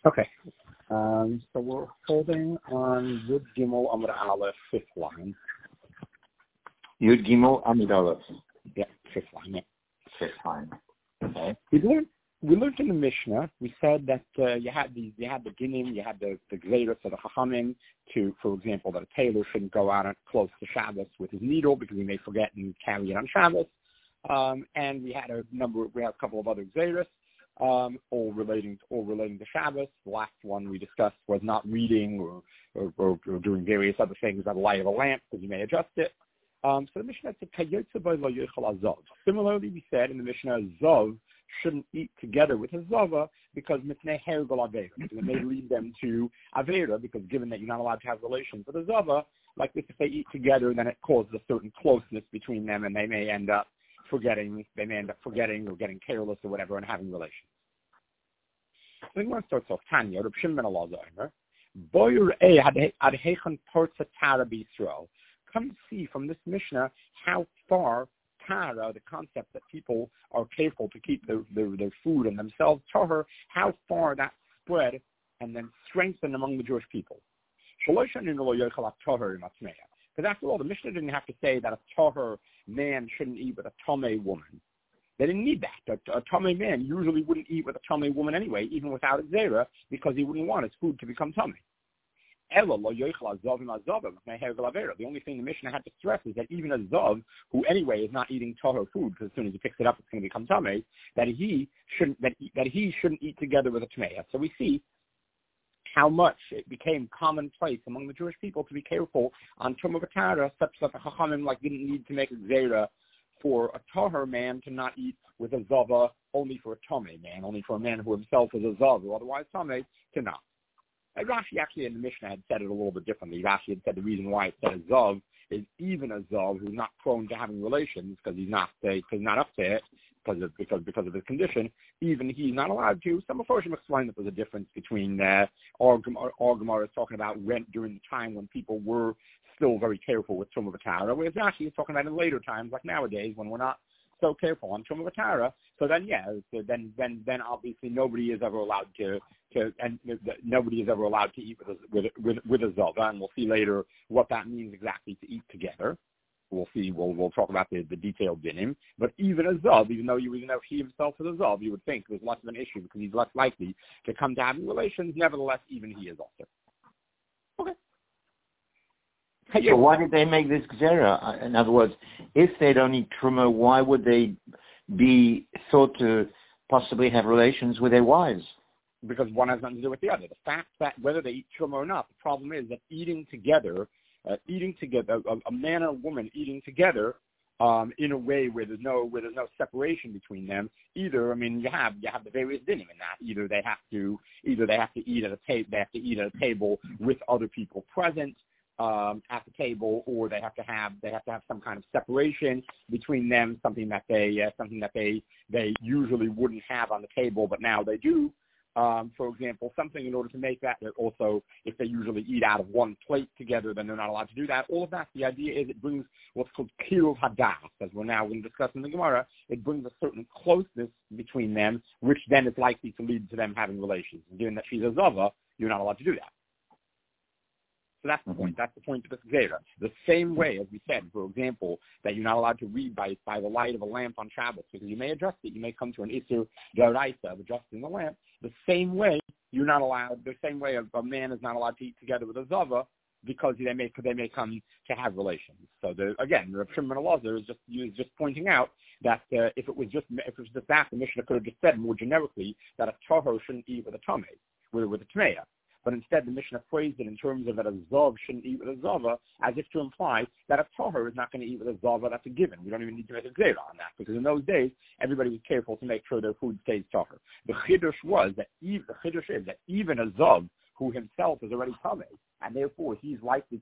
Okay. So we're holding on Yud Gimel Amud Aleph, fifth line. Yud Gimel Amud Aleph. Yeah, fifth line. Yeah. Fifth line. Okay. We learned in the Mishnah. We said that you had the dinim, you had the gzeirus of the chachamim to, for example, that a tailor shouldn't go out close to Shabbos with his needle because he may forget and carry it on Shabbos. And we had a couple of other gzeirus, all relating to Shabbos. The last one we discussed was not reading or doing various other things by the light of a lamp because you may adjust it. So the Mishnah said, Kayotze lo yochel azov. Similarly, we said in the Mishnah, Zov shouldn't eat together with his Zava because mitnei hergol avera. It may lead them to avera because given that you're not allowed to have relations with a Zava, like this, if they eat together, then it causes a certain closeness between them, and they may end up forgetting or getting careless or whatever and having relations. So the Gemara starts off, Tanya, Reb Shimon ben Elazar, Boyer ad heichen porza tara b'Yisrael. Come see from this Mishnah how far Tara, the concept that people are careful to keep their food and themselves tahor, how far that spread and then strengthened among the Jewish people. Because after all, the Mishnah didn't have to say that a tahor man shouldn't eat with a tamei woman. They didn't need that. A tamei man usually wouldn't eat with a tamei woman anyway, even without a zera, because he wouldn't want his food to become tamei. The only thing the Mishnah had to stress is that even a Zav, who anyway is not eating tahor food, because as soon as he picks it up, it's going to become tamei, that he shouldn't eat together with a tmeya. So we see how much it became commonplace among the Jewish people to be careful on Tumah V'Tara, such that the Chachamim didn't need to make a zera for a tahor man to not eat with a Zava, only for a tamei man, only for a man who himself is a Zav, or otherwise tamei, to not. Rashi actually in the Mishnah had said it a little bit differently. Rashi had said the reason why it said a Zav is even a Zav who's not prone to having relations because he's not up to it because of his condition. Even he's not allowed to. Some of Mephoshim explained that there's a difference between our Gemara is talking about rent during the time when people were still very careful with Tumah V'Tara, whereas Rashi is talking about in later times like nowadays when we're not so careful on Tumah V'Tara. So then obviously nobody is ever allowed to eat with a Zava, and we'll see later what that means exactly to eat together. We'll see. We'll talk about the detailed dinim. But even a Zav, even though he himself is a Zav, you would think there's less of an issue because he's less likely to come to having relations. Nevertheless, even he is also. Okay. So why did they make this gzera? In other words, if they don't eat truma, why would they be thought to possibly have relations with their wives? Because one has nothing to do with the other. The fact that whether they eat truma or not, the problem is that eating together, a man and a woman eating together in a way where there's no separation between them. You have the various dinim in that. Either they have to eat at a table with other people present at the table, or they have to have some kind of separation between them, something that they usually wouldn't have on the table, but now they do. For example, something in order to make that also, if they usually eat out of one plate together, then they're not allowed to do that. All of that, the idea is it brings what's called kiruv hadas, as we're now going to discuss in the Gemara. It brings a certain closeness between them, which then is likely to lead to them having relations. And given that she's a zava, you're not allowed to do that. So that's the point. That's the point of this gzera. The same way, as we said, for example, that you're not allowed to read by the light of a lamp on Shabbos because you may adjust it. You may come to an Isur D'Oraisa of adjusting the lamp. The same way you're not allowed. The same way a man is not allowed to eat together with a zava because they may come to have relations. So again, Reb Shimon ben Elazar is just pointing out that if it was just that, the Mishnah could have just said more generically that a tahor shouldn't eat with a tamei, with a tmeya. But instead, the Mishnah phrased it in terms of that a Zav shouldn't eat with a Zava, as if to imply that a Tahor is not going to eat with a Zava. That's a given. We don't even need to make a Gzera on that, because in those days, everybody was careful to make sure their food stays Tahor. The Chiddush is that even a Zav, who himself is already Tamei, and therefore he's likely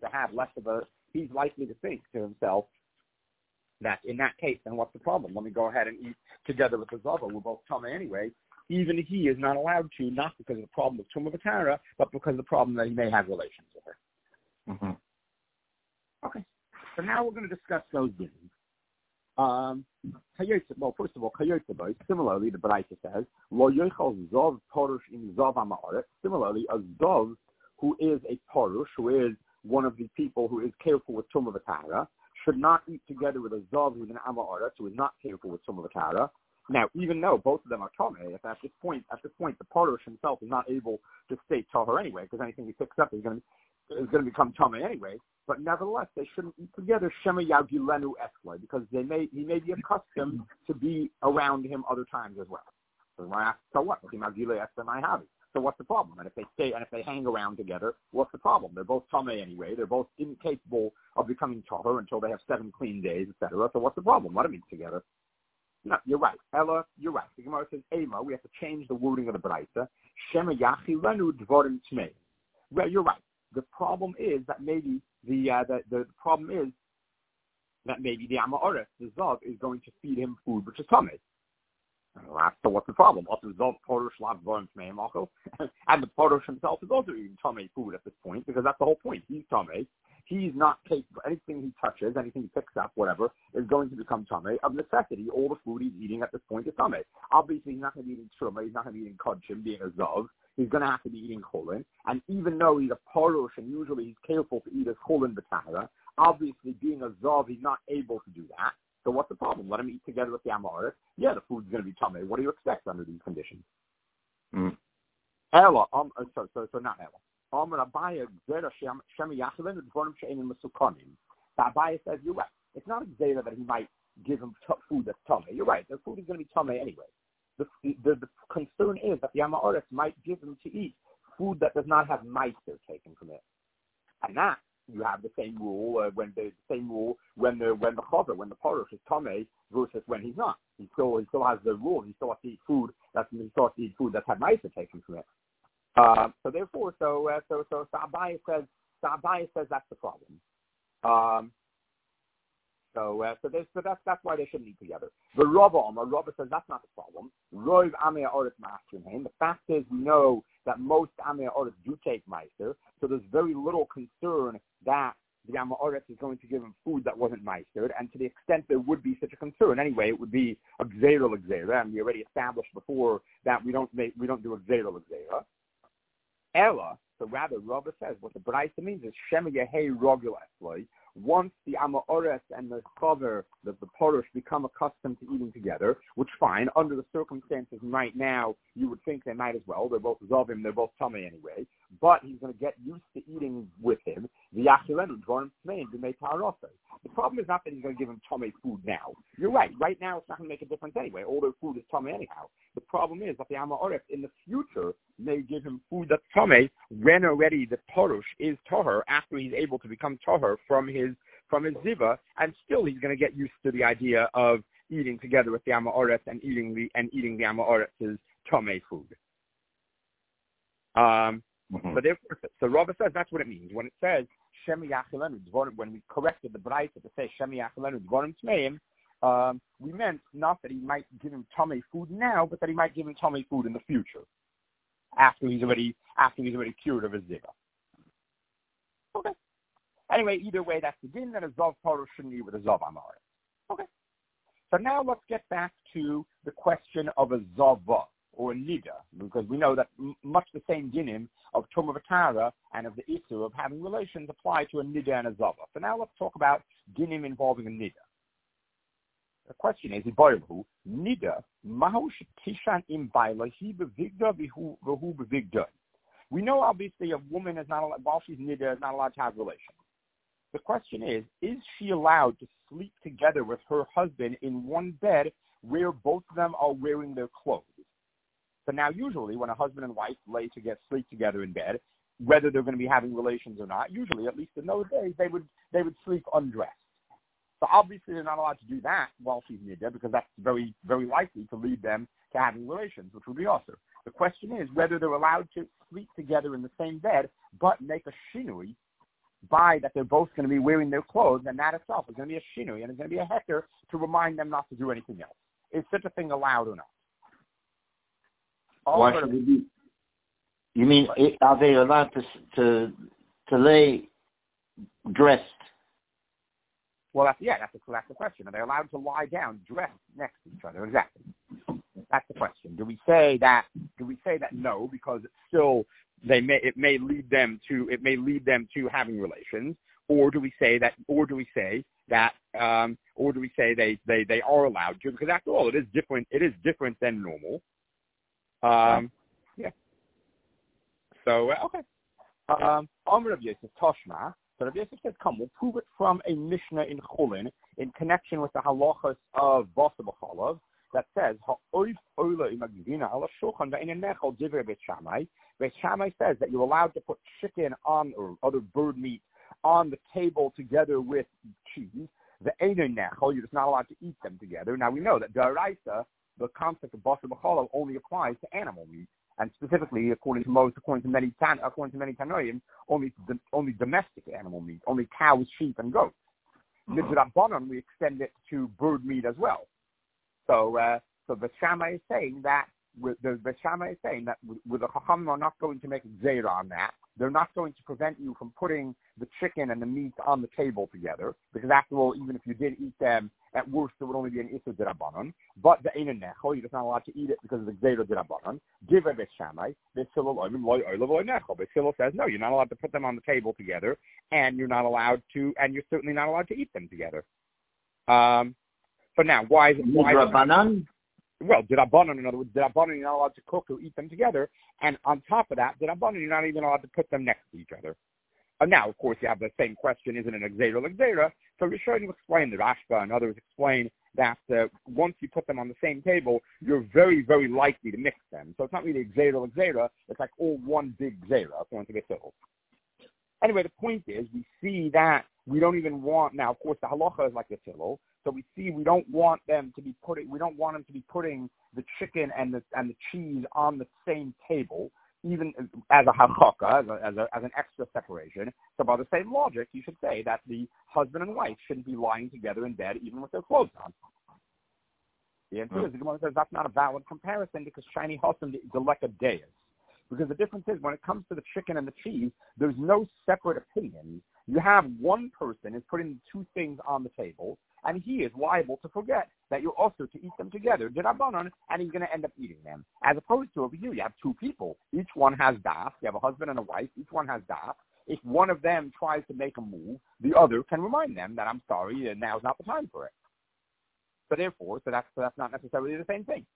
to think to himself that in that case, then what's the problem? Let me go ahead and eat together with the Zava. We're both Tamei anyway. Even he is not allowed to, not because of the problem of Tumah V'Tara, but because of the problem that he may have relations with her. Mm-hmm. Okay. So now we're going to discuss those dinim. Well, first of all, similarly, the Baraita says, Lo yochal zov porush in zov ha'ma'aretz. Similarly, a zov who is a porush, who is one of the people who is careful with tumah v'tara, should not eat together with a zov who is an ama'aretz, who is not careful with tumah v'tara. Now, even though both of them are tameh, if at this point the porush himself is not able to stay tahor anyway, because anything he picks up is going to become tameh anyway. But nevertheless, they shouldn't eat together shema yagilenu esklai, because he may be accustomed to be around him other times as well. So when I ask, so what? So what's the problem? And if they stay and if they hang around together, what's the problem? They're both tameh anyway. They're both incapable of becoming tahor until they have 7 clean days, etc. So what's the problem? Let them eat together. No, you're right. Ella, you're right. The Gemara says, Ema, we have to change the wording of the Baraita. Shema yachilenu dvorim tmei. Well, you're right. The problem is that maybe the Ama'oreth, the Zav, is going to feed him food which is tamei. So what's the problem? And the Porush himself is also eating tamei food at this point, because that's the whole point. He's tamei. He's not capable. Anything he touches, anything he picks up, whatever, is going to become tamei. Of necessity, all the food he's eating at this point is tamei. Obviously, he's not going to be eating truma. He's not going to be eating kodshim, being a zav. He's going to have to be eating cholin. And even though he's a porush and usually he's careful to eat his cholin b'tahara, obviously, being a zav, he's not able to do that. So what's the problem? Let him eat together with the Ama'oreth. Yeah, the food's going to be tamei. What do you expect under these conditions? Ella, so not Ella. The Abaye says, you're right. It's not a gzera that he might give him food that's tamei. You're right. The food is going to be tamei anyway. The concern is that the Ama'oreth might give him to eat food that does not have meiser taken from it. And that, you have the same rule when the porush is tamei versus when he's not. He still has the rule. He still has to eat food that's had meiser taken from it. So therefore, Abaye says that's the problem. That's why they shouldn't eat together. The Rava says that's not the problem. The fact is, we know that most Amei Ha'aretz do take meiser, so there's very little concern that the Ama'oreth is going to give him food that wasn't meistered, and to the extent there would be such a concern, anyway, it would be a gzera, and we already established before that we don't do a gzera. Ella, so rather, Rava says what the Baraita means is Shema Yehei Rogel Esloi. Once the Ama'oreth and the Chaver, the Porush, become accustomed to eating together, which fine, under the circumstances right now, you would think they might as well. They're both Zavim, they're both tamei anyway. But he's going to get used to eating with him. The problem is not that he's going to give him tamei food now. You're right. Right now, it's not going to make a difference anyway. All their food is tamei anyhow. The problem is that the Ama'oreth in the future may give him food that's tamei when already the Porush is tahor after he's able to become tahor from his ziva, and still he's going to get used to the idea of eating together with the Ama'oreth and eating the Ama'oreth's tamei food. But therefore, so Rava says that's what it means when it says Shemi Yachilenu Dvorim. When we corrected the Baraita to say Shemi Yachilenu Dvorim Tmeim, we meant not that he might give him tamei food now, but that he might give him tamei food in the future after he's already cured of his ziva. Okay. Anyway, either way, that's the din that a Zav Porush shouldn't eat with a Zav Ama'oreth. Okay. So now let's get back to the question of a Zava or a Nida, because we know that much the same dinim of Tumah V'Tara and of the issue of having relations apply to a Nida and a Zava. So now let's talk about dinim involving a Nida. The question is, Nida, Mahu Tishan im Baila, he bevigda v'hu bevigda. We know obviously a woman is not allowed, while she's Nida, is not allowed to have relations. The question is she allowed to sleep together with her husband in one bed where both of them are wearing their clothes? So now usually when a husband and wife sleep together in bed, whether they're going to be having relations or not, usually, at least in those days, they would sleep undressed. So obviously they're not allowed to do that while she's nida, because that's very, very likely to lead them to having relations, which would be awesome. The question is whether they're allowed to sleep together in the same bed, but make a shinui by that they're both going to be wearing their clothes, and that itself is going to be a shinui, and it's going to be a heter to remind them not to do anything else. Is such a thing allowed or not? Why should it be? You mean, are they allowed to lay dressed? Well, that's the question. Are they allowed to lie down dressed next to each other? Exactly. That's the question. Do we say that no, because it's still it may lead them to having relations, or do we say they are allowed to? Because after all, it is different. It is different than normal. Yeah. So okay. Rav Yosef Toshma. So Rav Yosef says, "Come, we'll prove it from a Mishnah in Chulin in connection with the halachas of Basa b'chalav that says Beit Shammai says that you're allowed to put chicken on or other bird meat on the table together with cheese. The Eino Nechol, you're just not allowed to eat them together. Now we know that D'Oraisa, the concept of Basa b'chalav only applies to animal meat. And specifically, according to many Tanoim, only domestic animal meat, only cows, sheep, and goats. Midrabanan, we extend it to bird meat as well. So the Shammai is saying that with the Chachamim are not going to make a gzeira on that. They're not going to prevent you from putting the chicken and the meat on the table together, because after all, even if you did eat them, at worst it would only be an Issa D'Rabbanan. But the Eino Nechol, you're just not allowed to eat it because of the gzeira D'Rabbanan. Divrei Beis Shammai, Beis Hillel says no, you're not allowed to put them on the table together, and you're certainly not allowed to eat them together. But now, why is it? Well, D'Rabbanan, in other words, D'Rabbanan, you're not allowed to cook or eat them together, and on top of that, D'Rabbanan, you're not even allowed to put them next to each other. Now, of course, you have the same question, isn't it a gzeira l'gzeira? So Rishonim explain, the Rashba and others explain that once you put them on the same table, you're very, very likely to mix them. So it's not really a gzeira l'gzeira, it's like all one big gzeira, according to Beis Hillel. Anyway, the point is, we see that we don't even want, now, of course, the halacha is like the Hillel, so we see we don't want them to be putting the chicken and the cheese on the same table, even as a hachaka, as an extra separation. So by the same logic, you should say that the husband and wife shouldn't be lying together in bed even with their clothes on. The answer is, the Gemara says that's not a valid comparison because shiny husband the leka deis. Because the difference is, when it comes to the chicken and the cheese, there's no separate opinion. You have one person is putting two things on the table, and he is liable to forget that you're also to eat them together, d'Rabbanan, and he's going to end up eating them. As opposed to over here, you have two people. Each one has das. You have a husband and a wife. Each one has das. If one of them tries to make a move, the other can remind them that I'm sorry, and now's not the time for it. So therefore, that's not necessarily the same thing.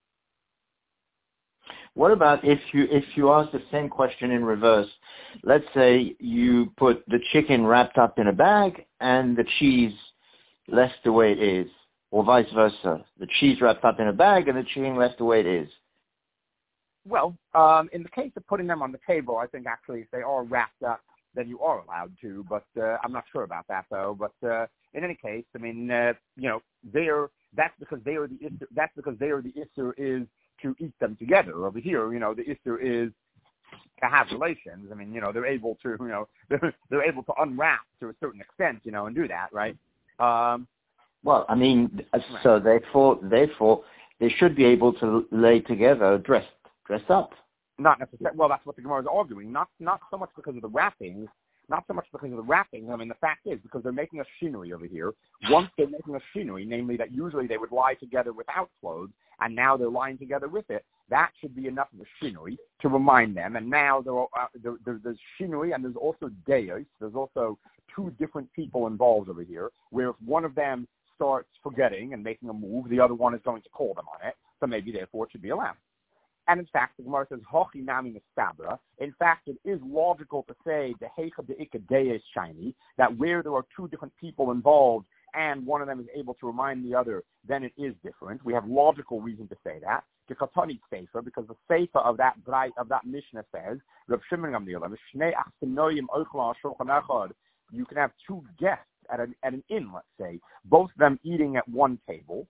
What about if you ask the same question in reverse? Let's say you put the chicken wrapped up in a bag and the cheese left the way it is, or vice versa. The cheese wrapped up in a bag and the chicken left the way it is. Well, in the case of putting them on the table, I think actually if they are wrapped up, then you are allowed to. But I'm not sure about that though. But in any case, I mean, that's because they are the issur is to eat them together. Over here, the issur is to have relations. I mean, they're able to, they're able to unwrap to a certain extent, and do that, right? Well, I mean, so therefore, they should be able to lay together, dressed up. Not necessarily. Well, that's what the Gemara is arguing. Not so much because of the wrappings. Not so much because of the wrapping. I mean, the fact is, because they're making a shinui over here. Once they're making a shinui, namely that usually they would lie together without clothes, and now they're lying together with it, that should be enough of a shinui to remind them. And now there's shinui, and there's also deos. There's also two different people involved over here, where if one of them starts forgetting and making a move, the other one is going to call them on it. So maybe, therefore, it should be allowed. And in fact, the Gemara says, Hochi nami mistabra. In fact, it is logical to say, the heicha de'ika deis shiny, that where there are two different people involved and one of them is able to remind the other, then it is different. We have logical reason to say that. The Katani Sefer, because the Sefer of that Mishnah says, Rav Shimon Gamliel, you can have two guests at an inn, let's say, both of them eating at one table.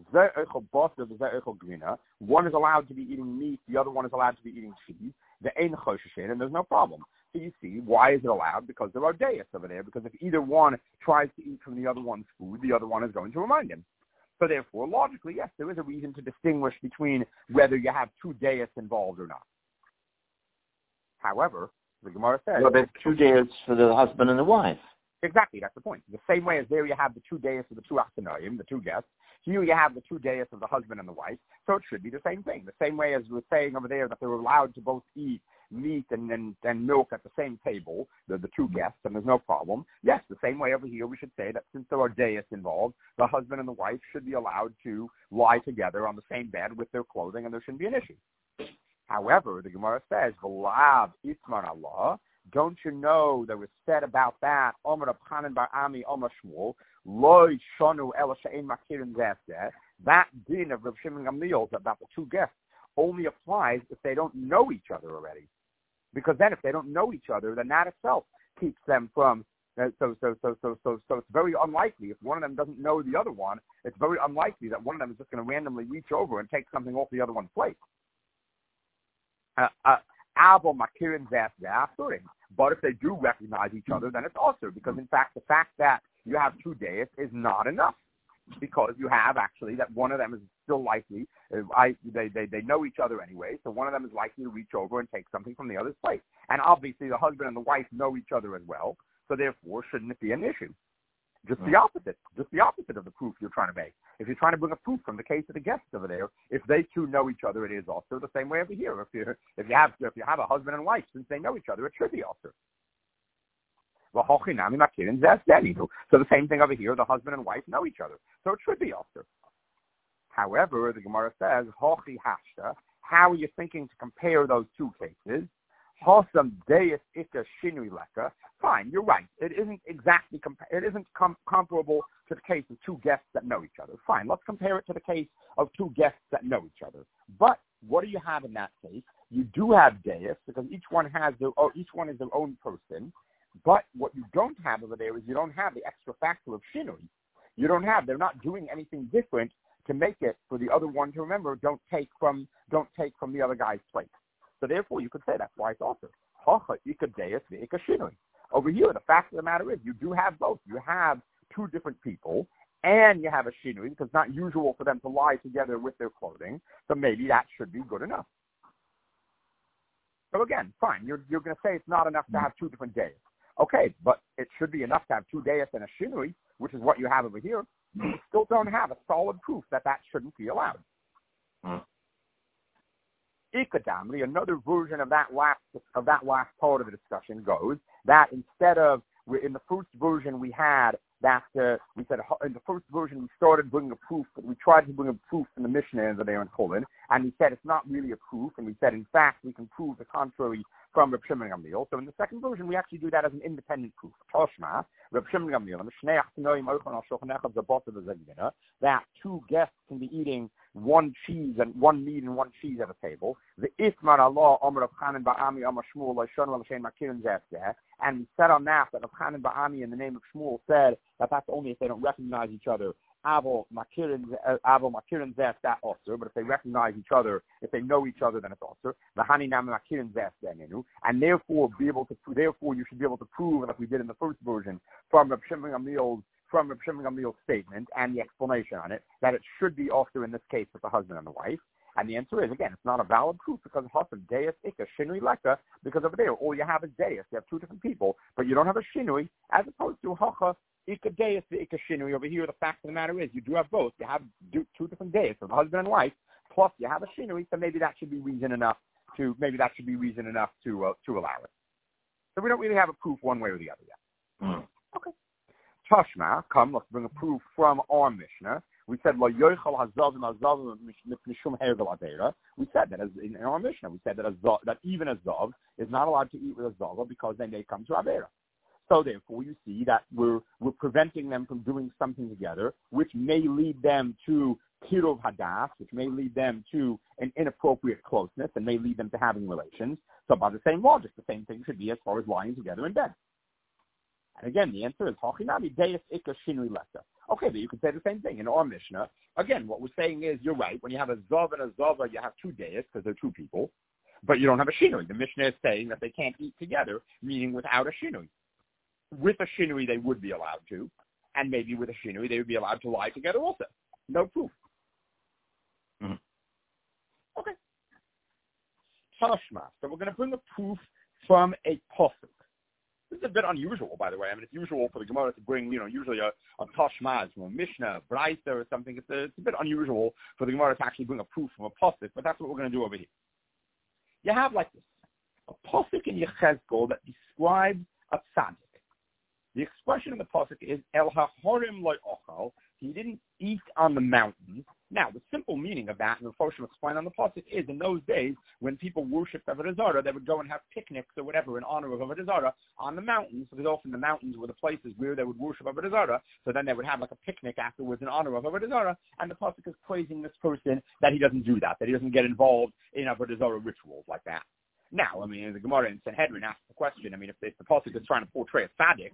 One is allowed to be eating meat, the other one is allowed to be eating cheese. And there's no problem. So you see, why is it allowed? Because there are deis over there. Because if either one tries to eat from the other one's food, the other one is going to remind him. So therefore, logically, yes, there is a reason to distinguish between whether you have two deis involved or not. However, the Gemara says... Well, there's two deis for the husband and the wife. Exactly, that's the point. The same way as there you have the two dais of the two achtanayim, the two guests, here you have the two dais of the husband and the wife, so it should be the same thing. The same way as we're saying over there that they were allowed to both eat meat and milk at the same table, the two guests, and there's no problem. Yes, the same way over here we should say that since there are dais involved, the husband and the wife should be allowed to lie together on the same bed with their clothing, and there shouldn't be an issue. However, the Gemara says, V'lav itman Allah, don't you know that was said about that, Omer Reb Chanan bar Ami, Omer Shmuel, Lo shonu ela she'ein makirin zeh, that din of Reb Shimon Gamliel about the two guests only applies if they don't know each other already. Because then if they don't know each other, then that itself keeps them from, so it's very unlikely, if one of them doesn't know the other one, it's very unlikely that one of them is just going to randomly reach over and take something off the other one's plate. But if they do recognize each other, then it's also, because in fact, the fact that you have two days is not enough. Because you have actually that one of them is still likely, they know each other anyway, so one of them is likely to reach over and take something from the other's plate. And obviously the husband and the wife know each other as well, so therefore shouldn't it be an issue? Just the opposite of the proof you're trying to make. If you're trying to bring a proof from the case of the guests over there, if they two know each other, it is also the same way over here. If you have a husband and wife, since they know each other, it should be also. So the same thing over here, the husband and wife know each other, so it should be also. However, the Gemara says, Hochi hashta, how are you thinking to compare those two cases? Hosam deis ika shinui leka. Fine, you're right. It isn't exactly comparable to the case of two guests that know each other. Fine, let's compare it to the case of two guests that know each other. But what do you have in that case? You do have deis because each one is their own person. But what you don't have over there is you don't have the extra factor of shinui. They're not doing anything different to make it for the other one to remember. Don't take from the other guy's plate. So therefore, you could say that's why it's also over here. The fact of the matter is, you do have both. You have two different people, and you have a shinui because it's not usual for them to lie together with their clothing. So maybe that should be good enough. So again, fine. You're going to say it's not enough to have two different days. Okay, but it should be enough to have two dayas and a shinui, which is what you have over here. You still don't have a solid proof that shouldn't be allowed. Ikadamri, another version of that last part of the discussion goes that instead of in the first version we had that we said in the first version we started bringing a proof, we tried to bring a proof from the Mishnah over there in Chulin, and we said it's not really a proof, and we said in fact we can prove the contrary from Reb Shimon Gamliel. So in the second version we actually do that as an independent proof. Toshma, Reb Shimon Gamliel, that two guests can be eating one cheese and one meat and one cheese at a table. The Ismar Allah Omer Reb Chanan Ba'ami Omer Shmuel Loishon L'Shein Makirin Zeh, and we said on that Reb Chanan Ba'ami in the name of Shmuel said that that's only if they don't recognize each other. Avo Makirin Zeh that also, but if they recognize each other, if they know each other, then it's also the Hani Nam Makirin Zeh Denenu, and therefore you should be able to prove, like we did in the first version, from Reb Shimon Gamliel's statement and the explanation on it, that it should be also in this case with the husband and the wife. And the answer is, again, it's not a valid proof because Hasam Deis Ika Shinui Leka, because over there all you have is Deis. You have two different people, but you don't have a Shinui, as opposed to Hacha Ika Deis Ika Shinui. Over here, the fact of the matter is, you do have both. You have two different Deis, so the husband and wife, plus you have a Shinui, so maybe that should be reason enough to allow it. So we don't really have a proof one way or the other yet. Okay. Tashma, come, let's bring a proof from our Mishnah. We said, we said that as in our Mishnah, we said that even a Zav is not allowed to eat with a Zava because then they come to Avera. So therefore, you see that we're preventing them from doing something together, which may lead them to Kirov Hadas, which may lead them to an inappropriate closeness and may lead them to having relations. So by the same logic, the same thing should be as far as lying together in bed. And again, the answer is Hachinami Deis Ika Shinui Leka. Okay, but you could say the same thing in our Mishnah. Again, what we're saying is, you're right. When you have a Zav and a Zava, you have two Deis because they're two people, but you don't have a Shinui. The Mishnah is saying that they can't eat together, meaning without a Shinui. With a Shinui, they would be allowed to, and maybe with a Shinui, they would be allowed to lie together also. No proof. Okay. Tashma. So we're going to bring a proof from a pasuk. This is a bit unusual, by the way. I mean, it's usual for the Gemara to bring, usually a Tashmaz from a Mishnah, Braisa, or something. It's a bit unusual for the Gemara to actually bring a proof from a Pasuk, but that's what we're going to do over here. You have like this, a Pasuk in Yechezkel that describes a tzaddik. The expression in the Pasuk is, El ha-horim lo ochal, he didn't eat on the mountain. Now, the simple meaning of that, and the Foshim explained on the Pasuk, is in those days, when people worshipped Avodah Zarah, they would go and have picnics or whatever in honor of Avodah Zarah on the mountains, because often the mountains were the places where they would worship Avodah Zarah, so then they would have like a picnic afterwards in honor of Avodah Zarah, and the Pasuk is praising this person that he doesn't do that he doesn't get involved in Avodah Zarah rituals like that. Now, I mean, the Gemara in Sanhedrin asks the question. I mean, if the Pasuk is trying to portray a tzaddik,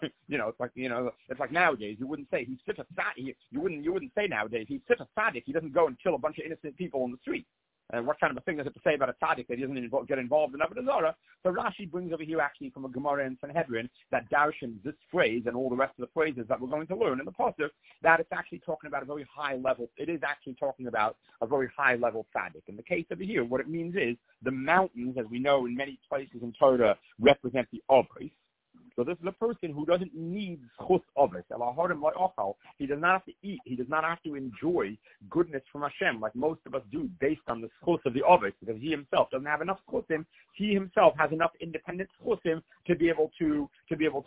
it's like nowadays you wouldn't say he's such a tzaddik. You wouldn't say nowadays he's such a tzaddik. He doesn't go and kill a bunch of innocent people in the street. What kind of a thing is it to say about a tzaddik that he doesn't get involved in Avodah Zarah? So Rashi brings over here actually from a Gemara in Sanhedrin that darshans this phrase and all the rest of the phrases that we're going to learn in the Pasuk, that it's actually talking about a very high level. It is actually talking about a very high level tzaddik. In the case over here, what it means is the mountains, as we know in many places in Torah, represent the obris. So this is a person who doesn't need schus obris. He does not have to eat. He does not have to enjoy goodness from Hashem like most of us do, based on the schus of the obris, because he himself doesn't have enough schusim. He himself has enough independent schusim to be able to be able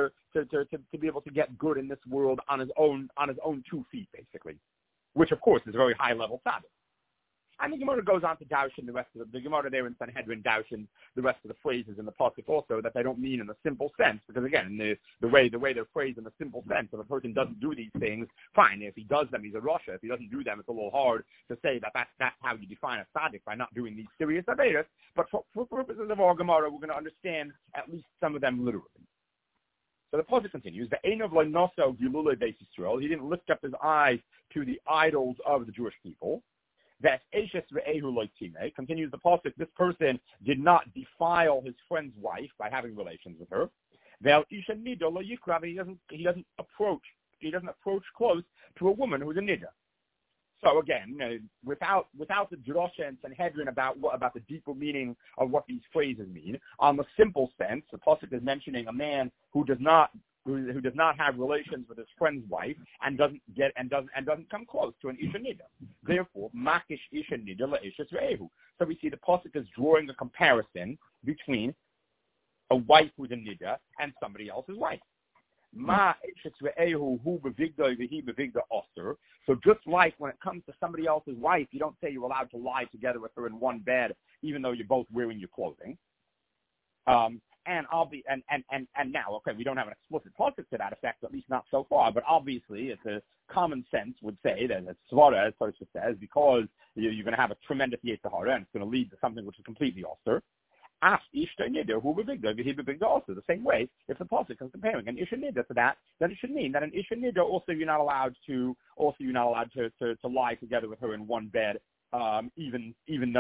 to get good in this world on his own 2 feet, basically, which of course is a very high level tzaddik. And the Gemara goes on to daushin the rest of the Gemara there in Sanhedrin daushin the rest of the phrases in the Pasuk also that they don't mean in the simple sense, because again, the way they're phrased in the simple sense, if a person doesn't do these things, fine. If he does them, he's a Rasha. If he doesn't do them, it's a little hard to say that's how you define a tzaddik, by not doing these serious averos. But for purposes of our Gemara, we're going to understand at least some of them literally. So the Pasuk continues, he didn't lift up his eyes to the idols of the Jewish people. That continues the Pasuk, this person did not defile his friend's wife by having relations with her. He doesn't approach close to a woman who's a nida. So again, without the drosha and Sanhedrin about the deeper meaning of what these phrases mean, on the simple sense, the Pasuk is mentioning a man who does not have relations with his friend's wife and doesn't come close to an isha nida. Therefore, makish isha nida la'ishas re'ehu. So we see the Pasuk is drawing a comparison between a wife who's a nida and somebody else's wife. So just like when it comes to somebody else's wife, you don't say you're allowed to lie together with her in one bed, even though you're both wearing your clothing. And now, okay, we don't have an explicit Pasuk to that effect, at least not so far, but obviously it's a common sense would say that it's Svara, as Tosfos says, because you're going to have a tremendous Yetzer Hara, and it's going to lead to something which is completely Osir. Also, the same way, if the Pasuk is comparing an Isha Nida to that, then it should mean that an Isha Nida also you're not allowed to lie together with her in one bed, even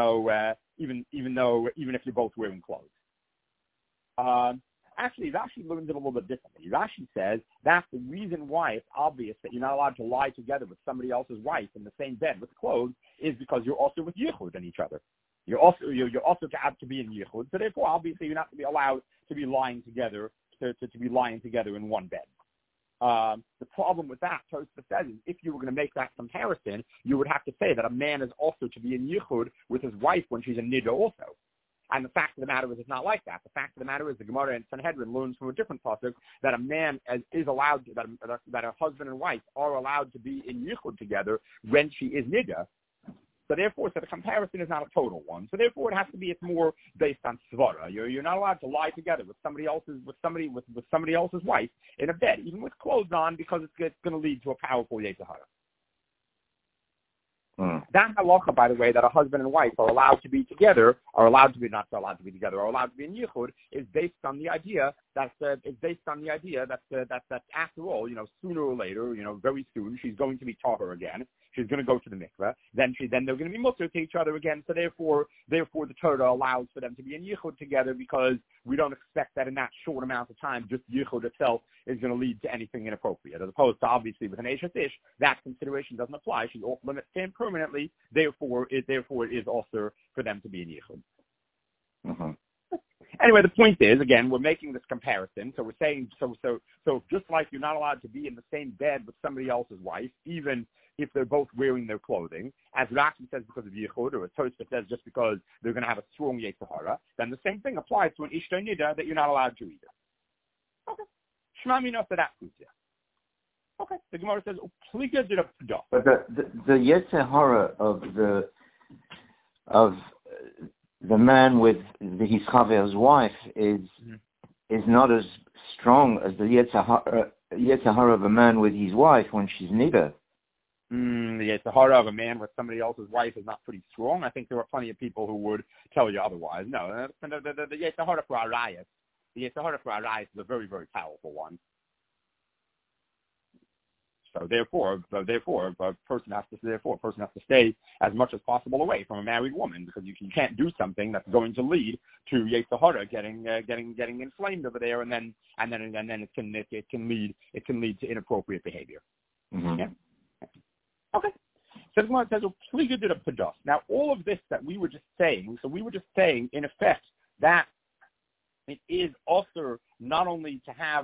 if you're both wearing clothes. Actually, Rashi learns it a little bit differently. Rashi says that's the reason why it's obvious that you're not allowed to lie together with somebody else's wife in the same bed with clothes is because you're also with yichud on each other. You're also to be in yichud, so therefore, obviously, you're not to be allowed to be lying together to be lying together in one bed. The problem with that, Tosfos says, is if you were going to make that comparison, you would have to say that a man is also to be in yichud with his wife when she's in nida also. And the fact of the matter is, it's not like that. The fact of the matter is, the Gemara in Sanhedrin learns from a different pasuk that a man is allowed, that a husband and wife are allowed to be in yichud together when she is nida. So therefore, the comparison is not a total one. So therefore, it's more based on svara. You're not allowed to lie together with somebody else's wife in a bed, even with clothes on, because it's going to lead to a powerful Yetzer Hara. That halacha, by the way, that a husband and wife are allowed to be together, are allowed to be in yichud, is based on the idea that after all, sooner or later, very soon, she's going to be tahor again. She's going to go to the mikveh. Then they're going to be mutter to each other again. So therefore, the Torah allows for them to be in yichud together, because we don't expect that in that short amount of time, just yichud itself is going to lead to anything inappropriate. As opposed to, obviously, with an Eishes Ish, that consideration doesn't apply. She's off limits to him permanently. Therefore, it is also for them to be in yichud. Anyway, the point is, again, we're making this comparison. So we're saying, so just like you're not allowed to be in the same bed with somebody else's wife, even if they're both wearing their clothing, as Rashi says because of Yichud, or as Tosfos says just because they're going to have a strong Yetzer Hara, then the same thing applies to an Ishtay Nida that you're not allowed to either. Okay. Shema Mina, so that proves it. Okay. The Gemara says, Pliga did a Pdah. But the Yetzer Hara of the man with his Chaver's wife is not as strong as the Yetzer Hara of a man with his wife when she's Nida. The Yetzer Hara of a man with somebody else's wife is not pretty strong. I think there are plenty of people who would tell you otherwise. No, the Yetzer Hara for Arayas, the Yetzer Hara for Arayas is a very, very powerful one. So therefore, a person has to stay as much as possible away from a married woman, because you can't do something that's going to lead to Yetzer Hara getting inflamed over there, and then it can lead to inappropriate behavior. Mm-hmm. Yeah. Okay. So the Gemara says, "Pliga did a Pdah." Now, all of this that we were just saying, in effect, that it is also not only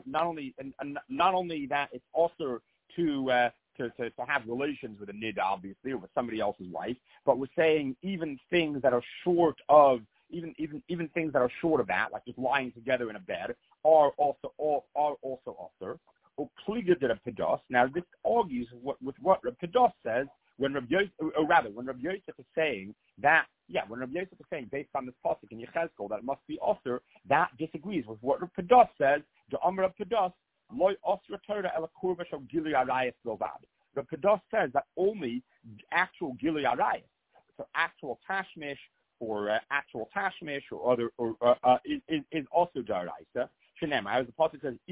that it's also to have relations with a nid, obviously, or with somebody else's wife, but we're saying even things that are short of things that are short of that, like just lying together in a bed, are also also. Pliga did a Pdah. Now this argues with what Reb Pdah says when Reb Yosef is saying that, when Reb Yosef is saying based on this pasuk in Yechezkel that it must be osir, that disagrees with what Reb Pdah says. The Amar of Pdah, loy osir Torah el kurba shel gilui arayos bilvad. Reb Pdah says that only actual gilui arayos, so actual tashmish or other is also daraisa. As the pasuk says,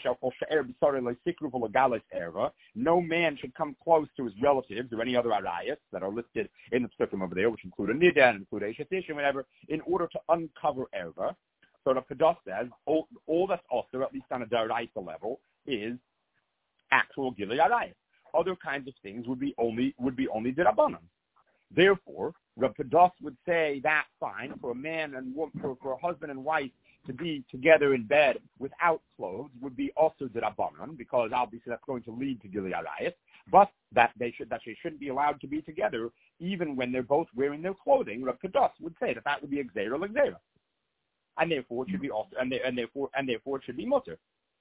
no man should come close to his relatives or any other arayas that are listed in the psukim over there, which include a nida and include eshet ish and whatever, in order to uncover erva. So the Pdah says all that's also, at least on a daraisa level, is actual gilui arayas. Other kinds of things would be only derabanan. Therefore, Reb Pdah would say that fine for a man and for a husband and wife to be together in bed without clothes would be also derabanan, because obviously that's going to lead to gilui arayos, but that they shouldn't be allowed to be together even when they're both wearing their clothing. Reb Pdah would say that would be a gzeira, and therefore it should be also, and therefore it should be mutter.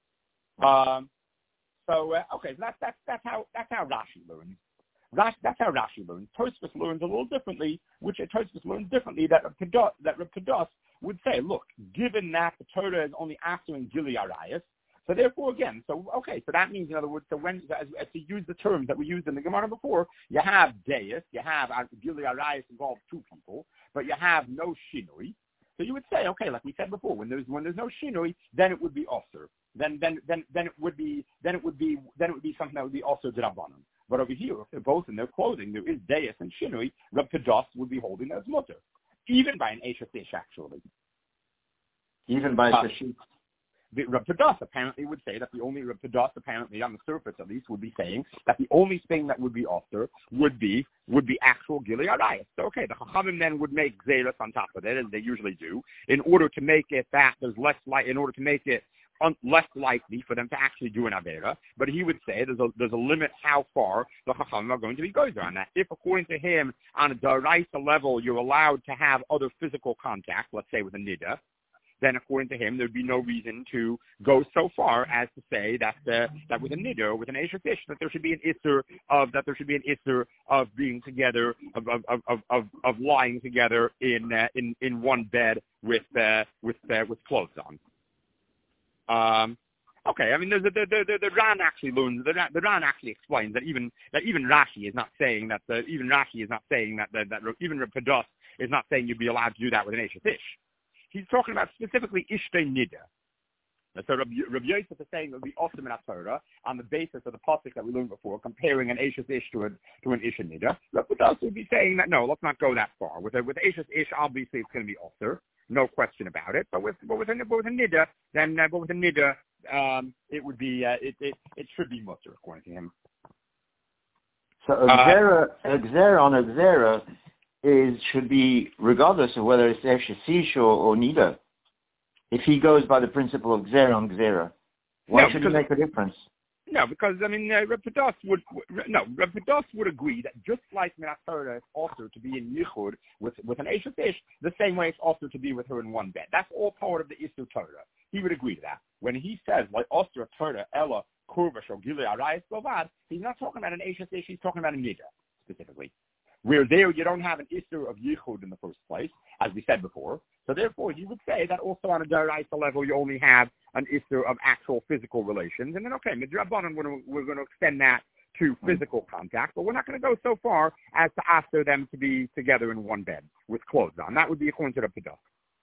So that's how Rashi learns. That's how Rashi learns. Tosfos learns a little differently, that Reb Pdah would say, look, given that the Torah is only answering gilui arayos, so therefore again, so that means, in other words, so when as to use the terms that we used in the Gemara before, you have deis, you have gilui arayos involves two people, but you have no shinui. So you would say, okay, like we said before, when there's no shinui, then it would be osir. Then it would be something that would be also derabanan. But over here, if they're both in their clothing, there is deis and shinui. Reb Pdah would be holding as mutter, even by an eshet ish, actually. Even by the Reb Pdah apparently would say that Reb Pdah apparently on the surface at least would be saying that the only thing that would be osir would be actual gilui arayos. So the Chachamim then would make gzeiros on top of it, as they usually do, in order to make it that there's less light, in order to make it less likely for them to actually do an avera. But he would say there's a limit how far the Chachamim are going to be gozer on that. If, according to him, on a daraisa level, you're allowed to have other physical contact, let's say with a nida, then according to him, there'd be no reason to go so far as to say that with a nida or with an eshet ish that there should be an isser of being together, of lying together in one bed with clothes on. I mean, the Ran actually learns. The Ran actually explains that even Rashi is not saying that even Reb Pdah is not saying you'd be allowed to do that with an eshet ish. He's talking about specifically ishtay nida. So Reb Yosef is saying it would be awesome in Torah on the basis of the pasuk that we learned before, comparing an eshet ish to an isha nida. Reb Pdah would be saying that no, let's not go that far. With eshet ish, obviously it's going to be awesome. No question about it. But with a nida, it would be it should be mutter according to him. So a gzera should be regardless of whether it's eshet ish or nida. If he goes by the principle of Gzera on Gzera, why should he make a difference? No, because, Reb Padas would agree that just like Minat Torah is also to be in Yichud with an Eshet Ish, the same way it's also to be with her in one bed. That's all part of the Isur Torah. He would agree to that. When he says, like, Osir Torah, Ella, Kurvash, or Gilei Arayis Bovad, he's not talking about an Eshet Ish, he's talking about a Nida, specifically. Where there you don't have an Isur of Yichud in the first place, as we said before. So therefore, he would say that also on a Daraisa level, you only have an Isur of actual physical relations. And then, okay, Midrabanan, we're going to extend that to physical contact, but we're not going to go so far as to ask them to be together in one bed with clothes on. That would be according to the Padah.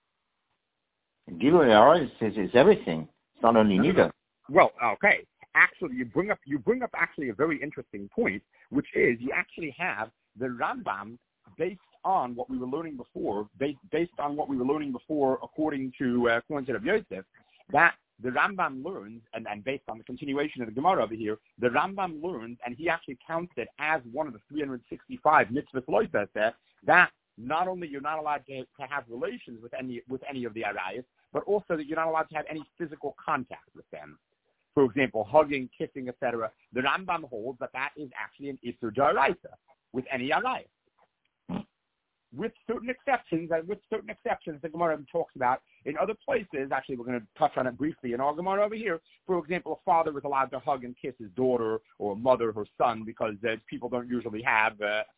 Gilui Arayis is everything. It's not only Nida. Well, okay. Actually, you bring up actually a very interesting point, which is you actually have the Rambam based on what we were learning before, according to Rav Yosef, that the Rambam learns, and based on the continuation of the Gemara over here, the Rambam learns, and he actually counts it as one of the 365 mitzvahs loitas there, that not only you're not allowed to have relations with any of the arayas, but also that you're not allowed to have any physical contact with them. For example, hugging, kissing, etc. The Rambam holds that is actually an Isur D'Oraisa with any arayas. With certain exceptions, the Gemara talks about in other places. Actually, we're going to touch on it briefly in our Gemara over here. For example, a father was allowed to hug and kiss his daughter, or a mother her son, because people don't usually have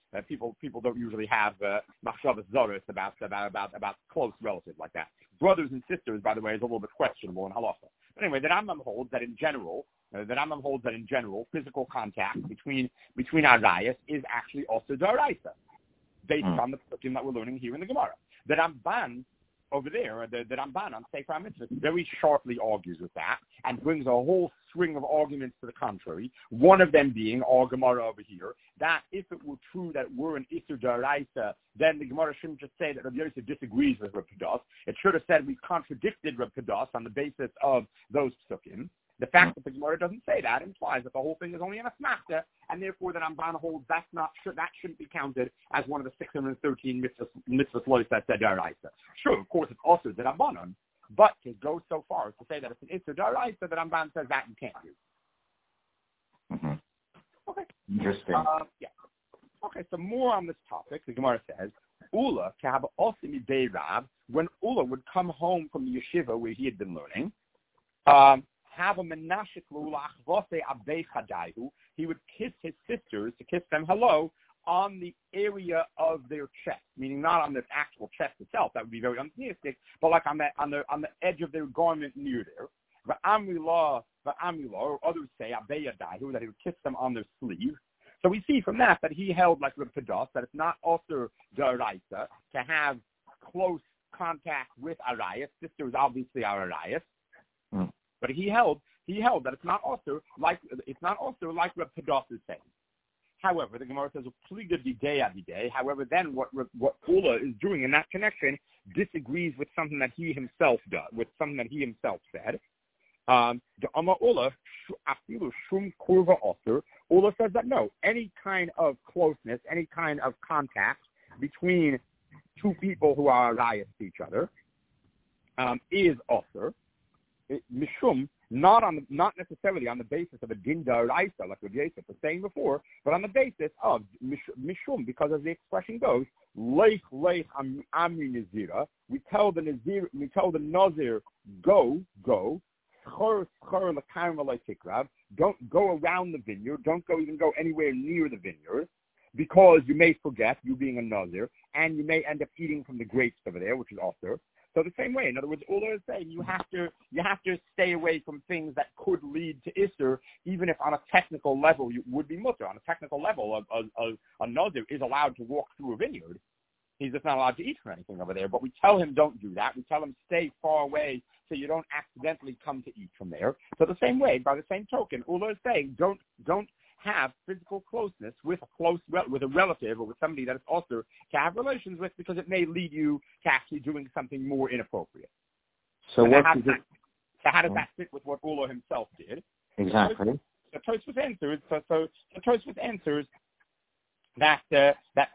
machshavas zoros about close relatives like that. Brothers and sisters, by the way, is a little bit questionable in halacha. But anyway, the Rambam holds that in general, physical contact between arayas is also also d'oraisa, based on the psukim that we're learning here in the Gemara. The Ramban over there, the Ramban on Sefer HaMitzvot, very sharply argues with that and brings a whole string of arguments to the contrary. One of them being our Gemara over here, that if it were true that we're an Isur D'Oraisa, then the Gemara shouldn't just say that Rav Yosef disagrees with Rav Padas. It should have said we contradicted Rav Padas on the basis of those psukim. The fact that the Gemara doesn't say that implies that the whole thing is only an asmachta, and therefore that Ramban holds that shouldn't be counted as one of the 613 mitzvahs lois that said d'oraisa. Sure, of course, it's also the Rabbanon, but to go so far as to say that it's an Isur D'Oraisa, the Ramban says that you can't do. Mm-hmm. Okay. Interesting. Yeah. Okay, so more on this topic. The Gemara says, Ula kahaba osimi beirav, when Ula would come home from the yeshiva where he had been learning, have a menashik l'ulach vose abei chadayu. He would kiss his sisters to kiss them hello on the area of their chest, meaning not on the actual chest itself. That would be very untheistic, but like on the edge of their garment near there. V'amrila, or others say abei yadayu, that he would kiss them on their sleeve. So we see from that he held like Rav Padas that it's not also d'oraisa to have close contact with arayas. Sisters obviously are arayas. But he held that it's not also like Rav Padas is saying. However, the Gemara says pliga bidei. However, then what Ula is doing in that connection disagrees with something that he himself does, with something that he himself said. The Amma Ula afilu shum kurva osur. Ula says that no, any kind of closeness, any kind of contact between two people who are arayas to each other is osur. Mishum, not necessarily on the basis of a din d'oraisa, like Rav Yosef was saying before, but on the basis of mishum, because as the expression goes, leich amri nazira. We tell the nazir, go, schor l'kaim v'lo tikrav. Don't go around the vineyard. Don't even go anywhere near the vineyard, because you may forget, you being a nazir, and you may end up eating from the grapes over there, which is also. So the same way, in other words, Ula is saying you have to stay away from things that could lead to Isur, even if on a technical level you would be mutter. On a technical level, a nazir is allowed to walk through a vineyard. He's just not allowed to eat from anything over there. But we tell him don't do that. We tell him stay far away so you don't accidentally come to eat from there. So the same way, by the same token, Ula is saying don't have physical closeness with a relative or with somebody that is also to have relations with, because it may lead you to actually doing something more inappropriate. So how does that fit with what Ula himself did? Exactly. So Tosfos answers that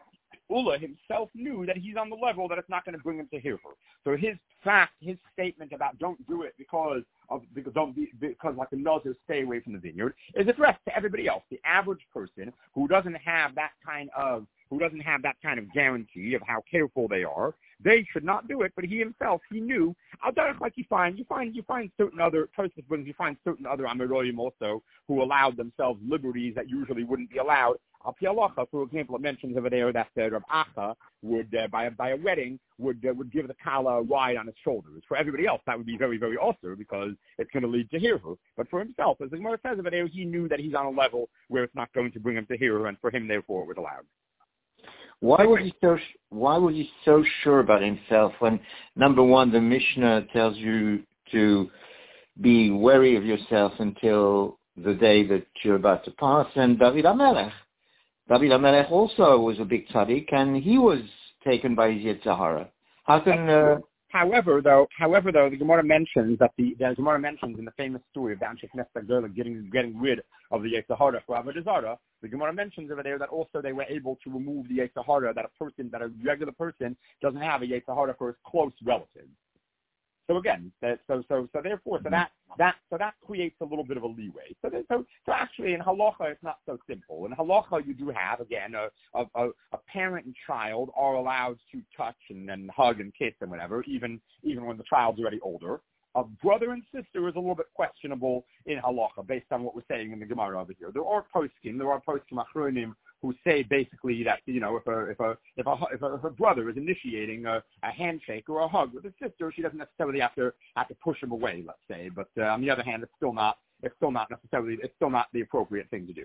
Ula himself knew that he's on the level that it's not going to bring him to Hirfer. So his statement about don't do it because like the Nazir stay away from the vineyard is addressed to everybody else. The average person who doesn't have that kind of guarantee of how careful they are, they should not do it. But he himself, he knew. Like you find certain other Tosfos brings, you find certain other Amiroyim also who allowed themselves liberties that usually wouldn't be allowed. Al Pi Halacha, for example, it mentions over there that Rav Acha would, by a wedding, would give the Kala a ride on his shoulders. For everybody else, that would be very, very awesome because it's going to lead to Hirur. But for himself, as the Gemara says over there, he knew that he's on a level where it's not going to bring him to Hirur, and for him, therefore, it was allowed. Why was he so sure about himself when, number one, the Mishnah tells you to be wary of yourself until the day that you're about to pass, and David HaMelech also was a big tzaddik, and he was taken by his Yetzer Hara. How can... However, though, the Gemara mentions in the famous story of the Anshe Knesset Agdola getting rid of the Yetzer Hara for Avodah Zarah. The Gemara mentions over there that also they were able to remove the Yetzer Hara that a regular person doesn't have a Yetzer Hara for his close relative. So again, that creates a little bit of a leeway. So actually, in halacha, it's not so simple. In halacha, you do have again a parent and child are allowed to touch and hug and kiss and whatever, even when the child's already older. A brother and sister is a little bit questionable in halacha based on what we're saying in the Gemara over here. There are poskim achronim who say basically that if a brother is initiating a handshake or a hug with a sister, she doesn't necessarily have to push him away, let's say. But on the other hand, it's still not the appropriate thing to do.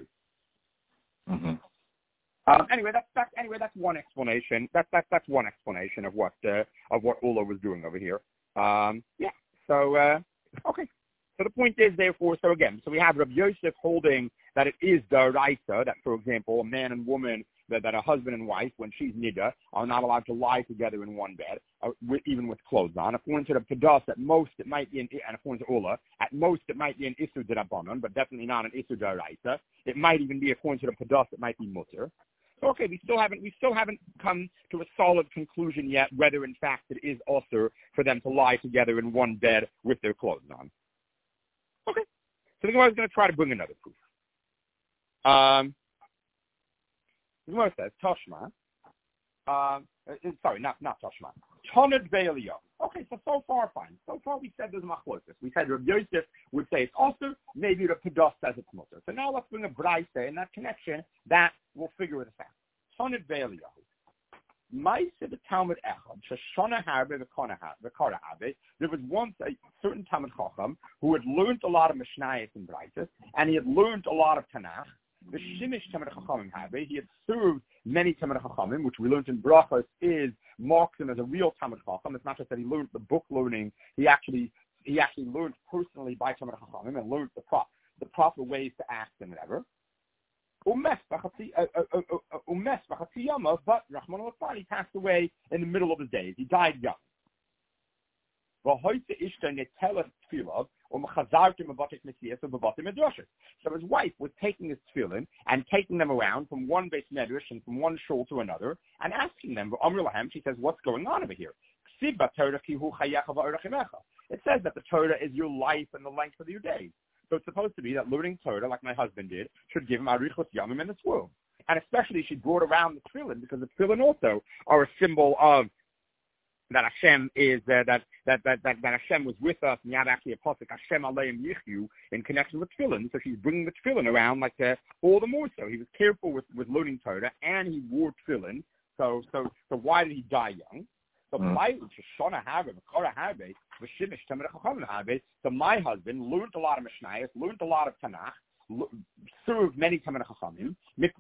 Mm-hmm. Anyway, that's one explanation. That's one explanation of what Ula was doing over here. So okay. So the point is, therefore, so we have Rabbi Yosef holding that it is daraisa, that, for example, a man and woman, that a husband and wife, when she's nida, are not allowed to lie together in one bed, even with clothes on. According to the Pedas, at most it might be and according to Ula, at most it might be an Isur D'Rabbanan, but definitely not an Isur D'Oraisa. It might even be, according to the Pedas, it might be mutter. So okay, we still haven't come to a solid conclusion yet whether in fact it is usur for them to lie together in one bed with their clothes on. Okay, so the Gemara is going to try to bring another proof. The Gemara says Toshma. Sorry, not Toshma. Toned Be'eliyah. Okay, so far fine. So far we said there's machlokas. We said Rabbi Yosef would say it's usur. Maybe the Pedas says it's mutter. So now let's bring a brayta in that connection that will figure it out. Toned Be'eliyah. Ma'aseh the Talmud Echad Sheshana Harbe v'Kara Harbe. There was once a certain Talmud Chacham who had learned a lot of Mishnayos and Braitos, and he had learned a lot of Tanakh. The Shimish Talmud Chachamim Harbe. He had served many Talmud Chachamim, which we learned in Brachos marks him as a real Talmud Chacham. It's not just that he learned the book learning; he actually learned personally by Talmud Chachamim and learned the proper ways to act and whatever. But Rahman al-Thani passed away in the middle of his days. He died young. So his wife was taking his tefillin and taking them around from one base medrash and from one shul to another and asking them, she says, what's going on over here? It says that the Torah is your life and the length of your days. So it's supposed to be that learning Torah, like my husband did, should give him arichos yamim in this world. And especially she brought around the tefillin because the tefillin also are a symbol of that Hashem is that Hashem was with us, and you have actually a pasuk Hashem Aleim Yichyu in connection with tefillin. So she's bringing the tefillin around like all the more so. He was careful with learning Torah, and he wore tefillin. So why did he die young? So my husband learned a lot of Mishnayos, learned a lot of Tanakh, served many Talmid Chachamim.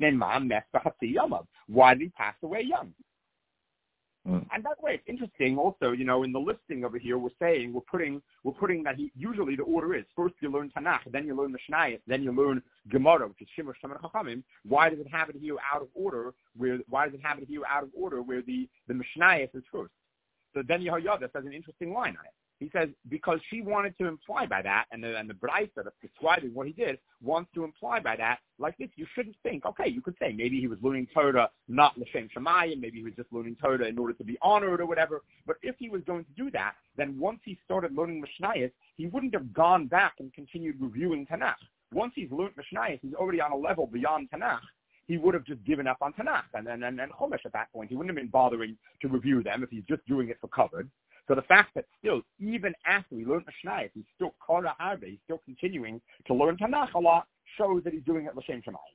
Why did he pass away young? And by the way, it's interesting also, in the listing over here, we're putting that usually the order is first you learn Tanakh, then you learn Mishnayos, then you learn Gemara, which is Shimur Talmid Chachamim. Why does it have it here out of order? Where the Mishnayos is first? then Yehoyada says an interesting line on it. He says, because she wanted to imply by that, and the Braisa that's describing what he did wants to imply by that, like this, you shouldn't think, okay, you could say maybe he was learning Torah not l'shem shamayim, maybe he was just learning Torah in order to be honored or whatever, but if he was going to do that, then once he started learning Mishnayos, he wouldn't have gone back and continued reviewing Tanakh. Once he's learned Mishnayos, he's already on a level beyond Tanakh. He would have just given up on Tanakh and Chumash at that point. He wouldn't have been bothering to review them if he's just doing it for covered. So the fact that still, even after he learned Mishnayos, he's still Kora Harbe, he's still continuing to learn Tanakh a lot, shows that he's doing it L'Shem Shamayim.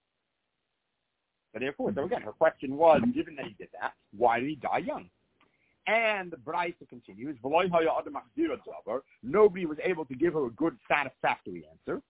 So therefore, so again, her question was, given that he did that, why did he die young? And the Braisa continues, nobody was able to give her a good, satisfactory answer.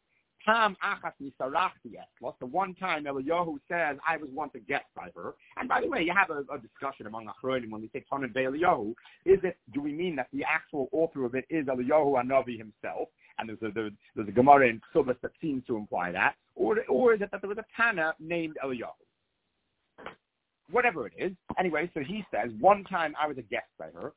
The one time Eliyahu says, I was once a guest by her. And by the way, you have a discussion among Achronim when we say Tonan Be Eliyahu. Do we mean that the actual author of it is Eliyahu Hanavi himself? And there's a Gemara in Ksubas that seems to imply that. Or is it that there was a Tana named Eliyahu? Whatever it is. Anyway, so he says, one time I was a guest by her.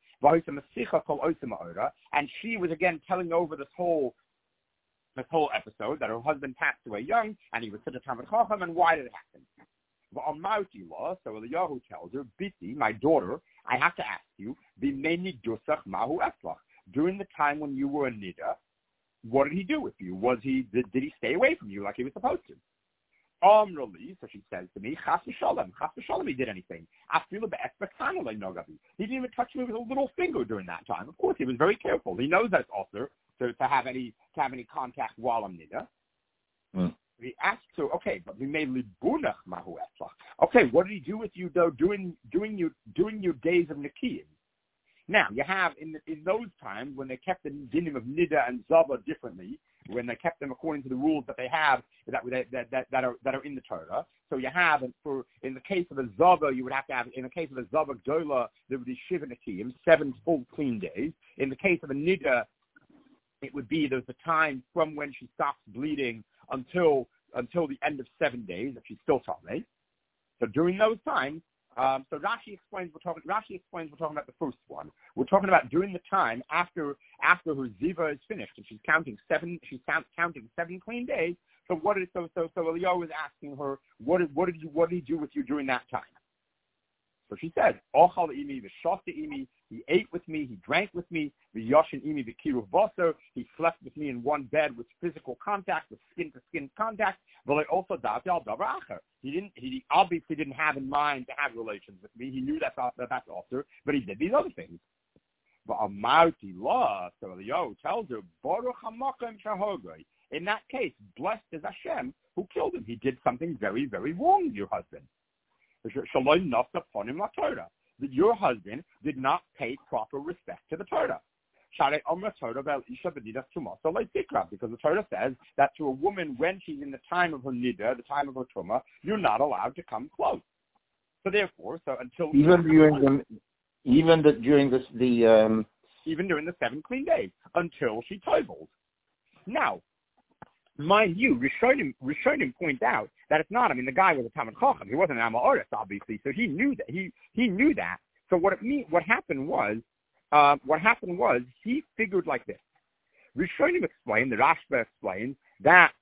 And she was again telling over this whole episode that her husband passed away young, and he was such a Talmid Chacham, and why did it happen? So Eliyahu tells her, Biti, my daughter, I have to ask you, during the time when you were a Nida, what did he do with you? Did he stay away from you like he was supposed to? So she says to me, Chas v'sholem, he did anything. He didn't even touch me with a little finger during that time. Of course, he was very careful. He knows that it's also to have any contact while I'm nida. He asks her, okay, but we made libunach mahu etzlach. Okay, what did he do with you though during your days of nikiyim? Now you have in those times when they kept the dinim of nida and zava differently, when they kept them according to the rules that they have that are in the Torah. So you have, in the case of a zava, you would have to have, in the case of a zava gdola, there would be shiva nikiyim, 7 full clean days. In the case of a nida, it would be there's a time from when she stops bleeding until the end of 7 days if she's still tamei. So during those times, so Rashi explains we're talking about the first one. We're talking about during the time after her ziva is finished and she's counting 7 clean days. So Eliyahu was asking her, what did he do with you during that time? So she said, Ochal imi v'shasta imi, he ate with me, he drank with me, v'yoshin imi v'kiruv baser, he slept with me in one bed with physical contact, with skin-to-skin contact, but I also da'at al davar acher. He obviously didn't have in mind to have relations with me. He knew that's also, but he did these other things. But Amarti law, so Eliyahu tells her, Baruch hamakom shahogoi. In that case, blessed is Hashem who killed him. He did something very, very wrong, your husband. That your husband did not pay proper respect to the Torah. Because the Torah says that to a woman, when she's in the time of her nida, the time of her tumah, you're not allowed to come close. So therefore, even during the 7 clean days, until she toivels. Now, mind you, Rishonim point out that it's not. I mean, the guy was a Talmid Chacham. He wasn't an Amoritz, obviously, so he knew that. He knew that. So what happened was he figured like this. Rishonim explained, the Rashba explains that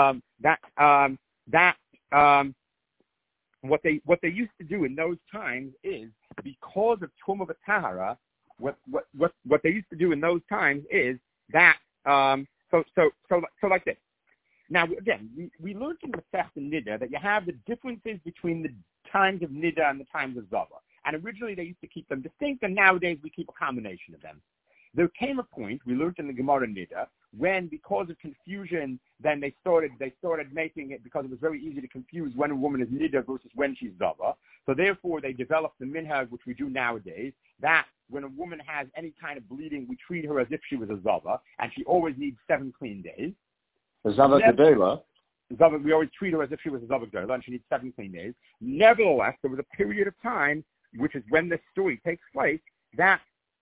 what they used to do in those times is, because of Tumah v'Tahara, what they used to do in those times is that so like this. Now, again, we learned in Masechta Nida that you have the differences between the times of Nida and the times of Zava. And originally they used to keep them distinct, and nowadays we keep a combination of them. There came a point, we learned in the Gemara Nida, when because of confusion, then they started making it, because it was very easy to confuse when a woman is Nida versus when she's Zava. So therefore they developed the minhag, which we do nowadays, that when a woman has any kind of bleeding, we treat her as if she was a Zava, and she always needs 7 clean days. Zava Gedela. We always treat her as if she was a Zava Gedela, and she needs 7 clean days. Nevertheless, there was a period of time, which is when this story takes place, that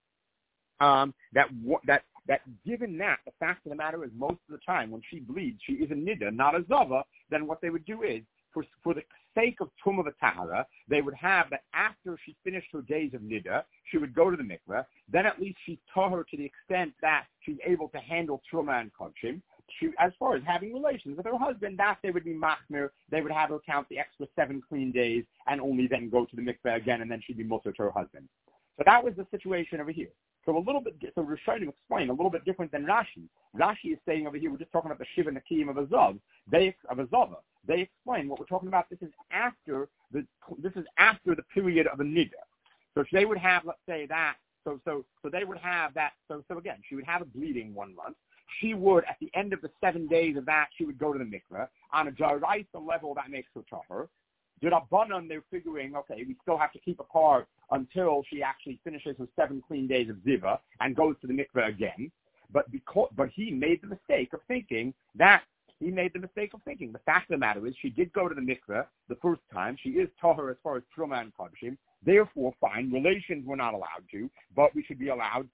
given that, the fact of the matter is most of the time when she bleeds, she is a nida, not a zava, then what they would do is, for the sake of Tumah V'Tahara, they would have that after she finished her days of Nida, she would go to the mikveh. Then at least she's tahor to the extent that she's able to handle Truma and Kodshim. As far as having relations with her husband, that they would be machmir. They would have her count the extra 7 clean days and only then go to the mikveh again, and then she'd be mutter to her husband. So that was the situation over here. So Rishonim explain a little bit different than Rashi. Rashi is saying over here, we're just talking about the Shiva Nakiyim of Azov, of Azava. They explain what we're talking about. This is after the period of a nida. So they would have, let's say that. So they would have that. So again, she would have a bleeding 1 month. She would, at the end of the 7 days of that, she would go to the mikveh. On a Jaraisa level, that makes her tahor. The Rabbanan, they're figuring, okay, we still have to keep apart until she actually finishes her 7 clean days of Ziva and goes to the mikveh again. But he made the mistake of thinking that the fact of the matter is she did go to the mikveh the first time. She is tahor as far as Truma and Kodshim. Therefore, fine, relations we're not allowed to, but we should be allowed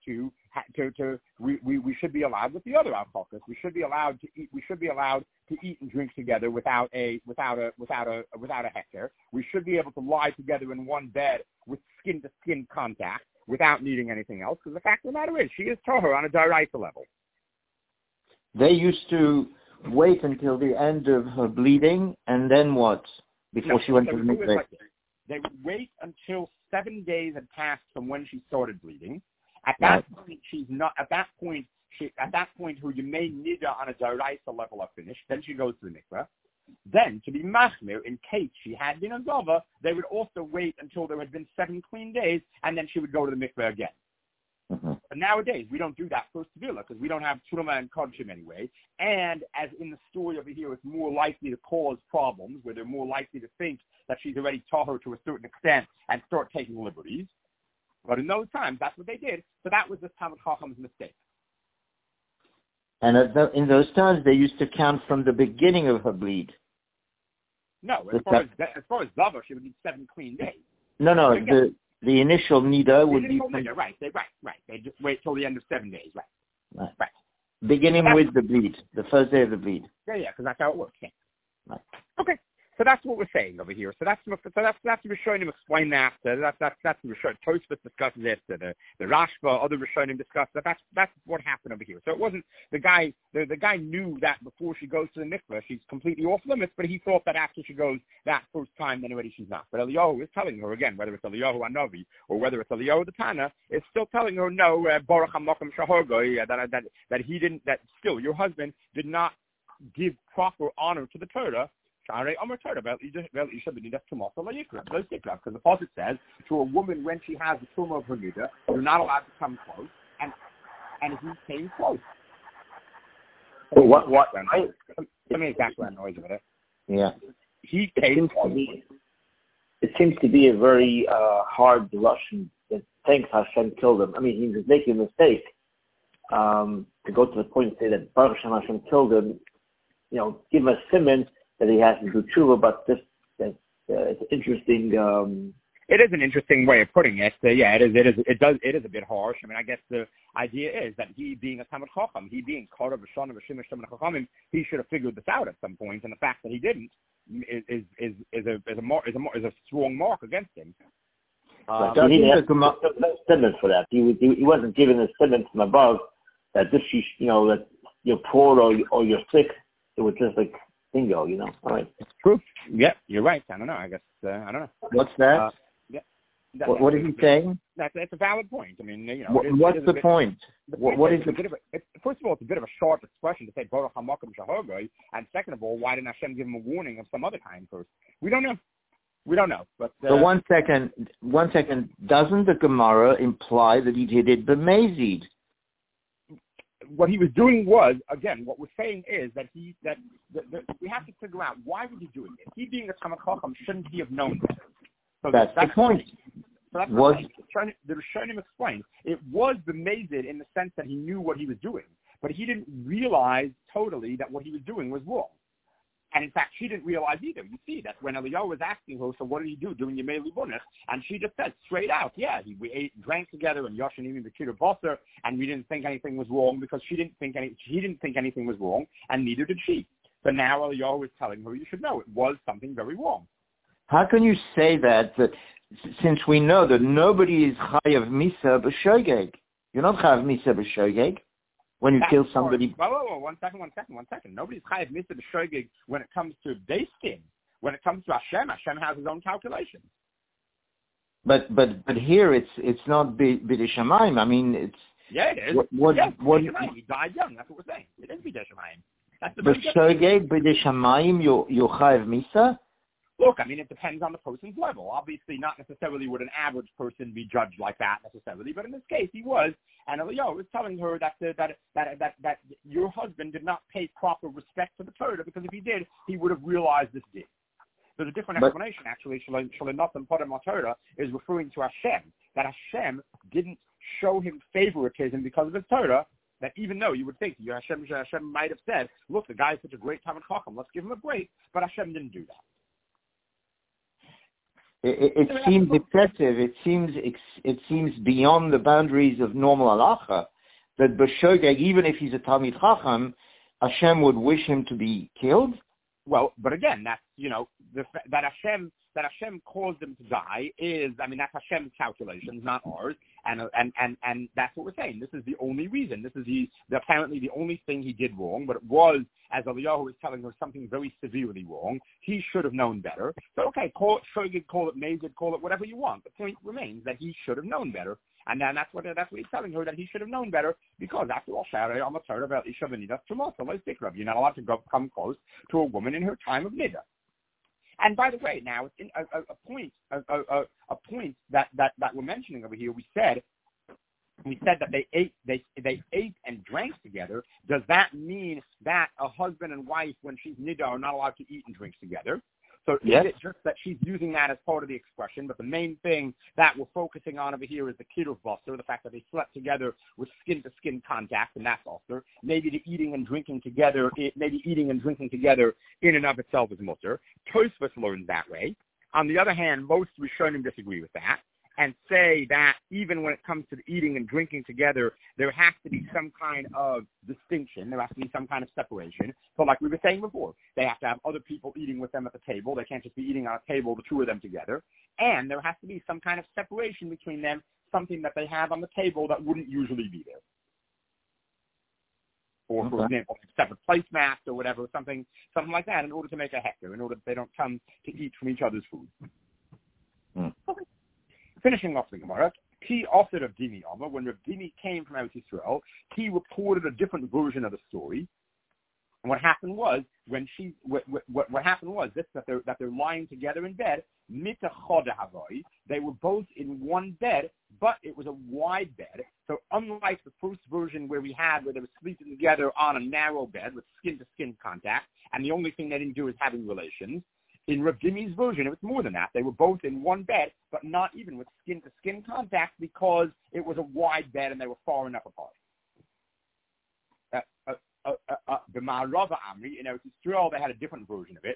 we should be allowed with the other alcohols. We should be allowed to eat. We should be allowed to eat and drink together without a hector. We should be able to lie together in one bed with skin to skin contact without needing anything else. Because the fact of the matter is, she is tahor on a daraisa level. They used to wait until the end of her bleeding, and then what? Before she went to the mikveh. They would wait until 7 days had passed from when she started bleeding. At that point, At that point, her Yemei Nida on a Daraisa level are finished. Then she goes to the mikveh. Then, to be machmir, in case she had been a zava, they would also wait until there had been 7 clean days, and then she would go to the mikveh again. Mm-hmm. But nowadays, we don't do that first Tevila because we don't have Truma and Kodshim anyway. And as in the story over here, it's more likely to cause problems where they're more likely to think that she's already taught her to a certain extent and start taking liberties. But in those times, that's what they did. So that was the Talmud Chacham's mistake. And in those times, they used to count from the beginning of her bleed. No, as far as Zava, she would need 7 clean days. No, the initial nida would be... Right. They just wait till the end of 7 days, right. Beginning with the bleed, the first day of the bleed. Yeah, because that's how it works. Yeah. Right. Okay. So that's what we're saying over here. So that's Rishonim explain that. That's Rishonim. Tosfos discusses it. The Rashba, other Rishonim discuss that. That's what happened over here. So it wasn't the guy. The guy knew that before she goes to the mikveh, she's completely off limits. But he thought that after she goes that first time, then already she's not. But Eliyahu is telling her again, whether it's Eliyahu Hanavi or whether it's Eliyahu the Tana, is still telling her no. Baruch HaMokim Shahorgo, that he didn't. That still your husband did not give proper honor to the Torah. Because the Pasuk says to a woman when she has the tumah of her nida, you're not allowed to come close, and he came close. So what? Let me background noise over there. Yeah. He came close. It seems to be a very hard Russian that thinks Hashem killed him. I mean, he was making a mistake to go to the point and say that Baruch Hashem killed him. Give us siman that he has to do tshuva, but it's interesting. It is an interesting way of putting it. It is a bit harsh. I mean, I guess the idea is that he being a Talmud Chacham, he being Karav Shana V'Shimish Talmud Chachamim, he should have figured this out at some point, and the fact that he didn't is a strong mark against him. So he didn't have no sentence for that. He wasn't given a sentence from above that this that you're poor or you're sick. It was just like bingo, all right. It's true. Yeah, you're right. I don't know. I guess, I don't know. What's that? What is he saying? That's a valid point. I mean, what's the point? What is the... First of all, it's a bit of a sharp expression to say, Baruch HaMakom Shahorgoi, and second of all, why didn't Hashem give him a warning of some other kind first? We don't know. But, so 1 second. Doesn't the Gemara imply that he did it b'mezid? What he was doing was, again, what we're saying is that we have to figure out why was he doing it. He being a Talmud Chacham, shouldn't he have known this? So that's the point. So that's what the Rishonim explained. It was b'mezid in the sense that he knew what he was doing, but he didn't realize totally that what he was doing was wrong. And in fact, she didn't realize either. You see that when Eliyahu was asking her, so what did he do doing Yemei Libunach? And she just said straight out, we ate and drank together, and Yoshin even the Kidur Bosser, and we didn't think anything was wrong because he didn't think anything was wrong, and neither did she. But now Eliyahu is telling her, you should know, it was something very wrong. How can you say that since we know that nobody is chayav misa b'shogeg? You're not chayav misa b'shogeg when you kill somebody. Whoa, one second. Nobody's chayav misa b'shogeg when it comes to Beis Din. When it comes to Hashem has his own calculations. But here it's not b'dei shamayim. I mean, it's it is. What he died young. That's what we're saying. It is b'dei shamayim. That's the b'shogeg b'dei shamayim. You're chayav misa. Look, I mean, it depends on the person's level. Obviously, not necessarily would an average person be judged like that necessarily, but in this case, he was. And Eliyahu was telling her that your husband did not pay proper respect to the Torah, because if he did, he would have realized this did. There's a different explanation, actually. Shalinotam Podem Torah is referring to Hashem, that Hashem didn't show him favoritism because of his Torah. That even though you would think Hashem might have said, "Look, the guy's such a great Talmid Chacham, let's give him a break," but Hashem didn't do that. It seems excessive. It seems beyond the boundaries of normal halacha that b'shogeg, even if he's a Talmid Chacham, Hashem would wish him to be killed. Well, but again, that's that Hashem caused him to die that's Hashem's calculations, not ours, and that's what we're saying. This is the only reason. This is apparently the only thing he did wrong, but it was, as Eliyahu was telling her, something very severely wrong. He should have known better. So okay, call it shogeg, call it mazid, call it whatever you want. The point remains that he should have known better. And then that's what he's telling her, that he should have known better, because after all, you're not allowed to come close to a woman in her time of nida. And by the way, now a point that we're mentioning over here. We said that they ate and drank together. Does that mean that a husband and wife, when she's nida, are not allowed to eat and drink together? So yes. Is it just that she's using that as part of the expression? But the main thing that we're focusing on over here is the kiruv basar, the fact that they slept together with skin-to-skin contact, and that's also maybe the eating and drinking together. Maybe eating and drinking together in and of itself is mutter. Tosfos learns that way. On the other hand, most Rishonim disagree with that and say that even when it comes to the eating and drinking together, there has to be some kind of distinction. There has to be some kind of separation. So like we were saying before, they have to have other people eating with them at the table. They can't just be eating on a table, the two of them together. And there has to be some kind of separation between them, something that they have on the table that wouldn't usually be there. Or, for example, separate placemats or whatever, something like that, in order to make a hecker, in order that they don't come to eat from each other's food. Okay. Finishing off the Gemara, he offered of Dimi Amar, when Rav Dimi came from Eretz Yisrael, he reported a different version of the story. And what happened was that they're lying together in bed. They were both in one bed, but it was a wide bed. So unlike the first version where they were sleeping together on a narrow bed with skin-to-skin contact, and the only thing they didn't do is having relations, in Rav Dimi's version, it was more than that. They were both in one bed, but not even with skin-to-skin contact, because it was a wide bed and they were far enough apart. The Ma'arava Amri, in Eretz Yisrael, they had a different version of it.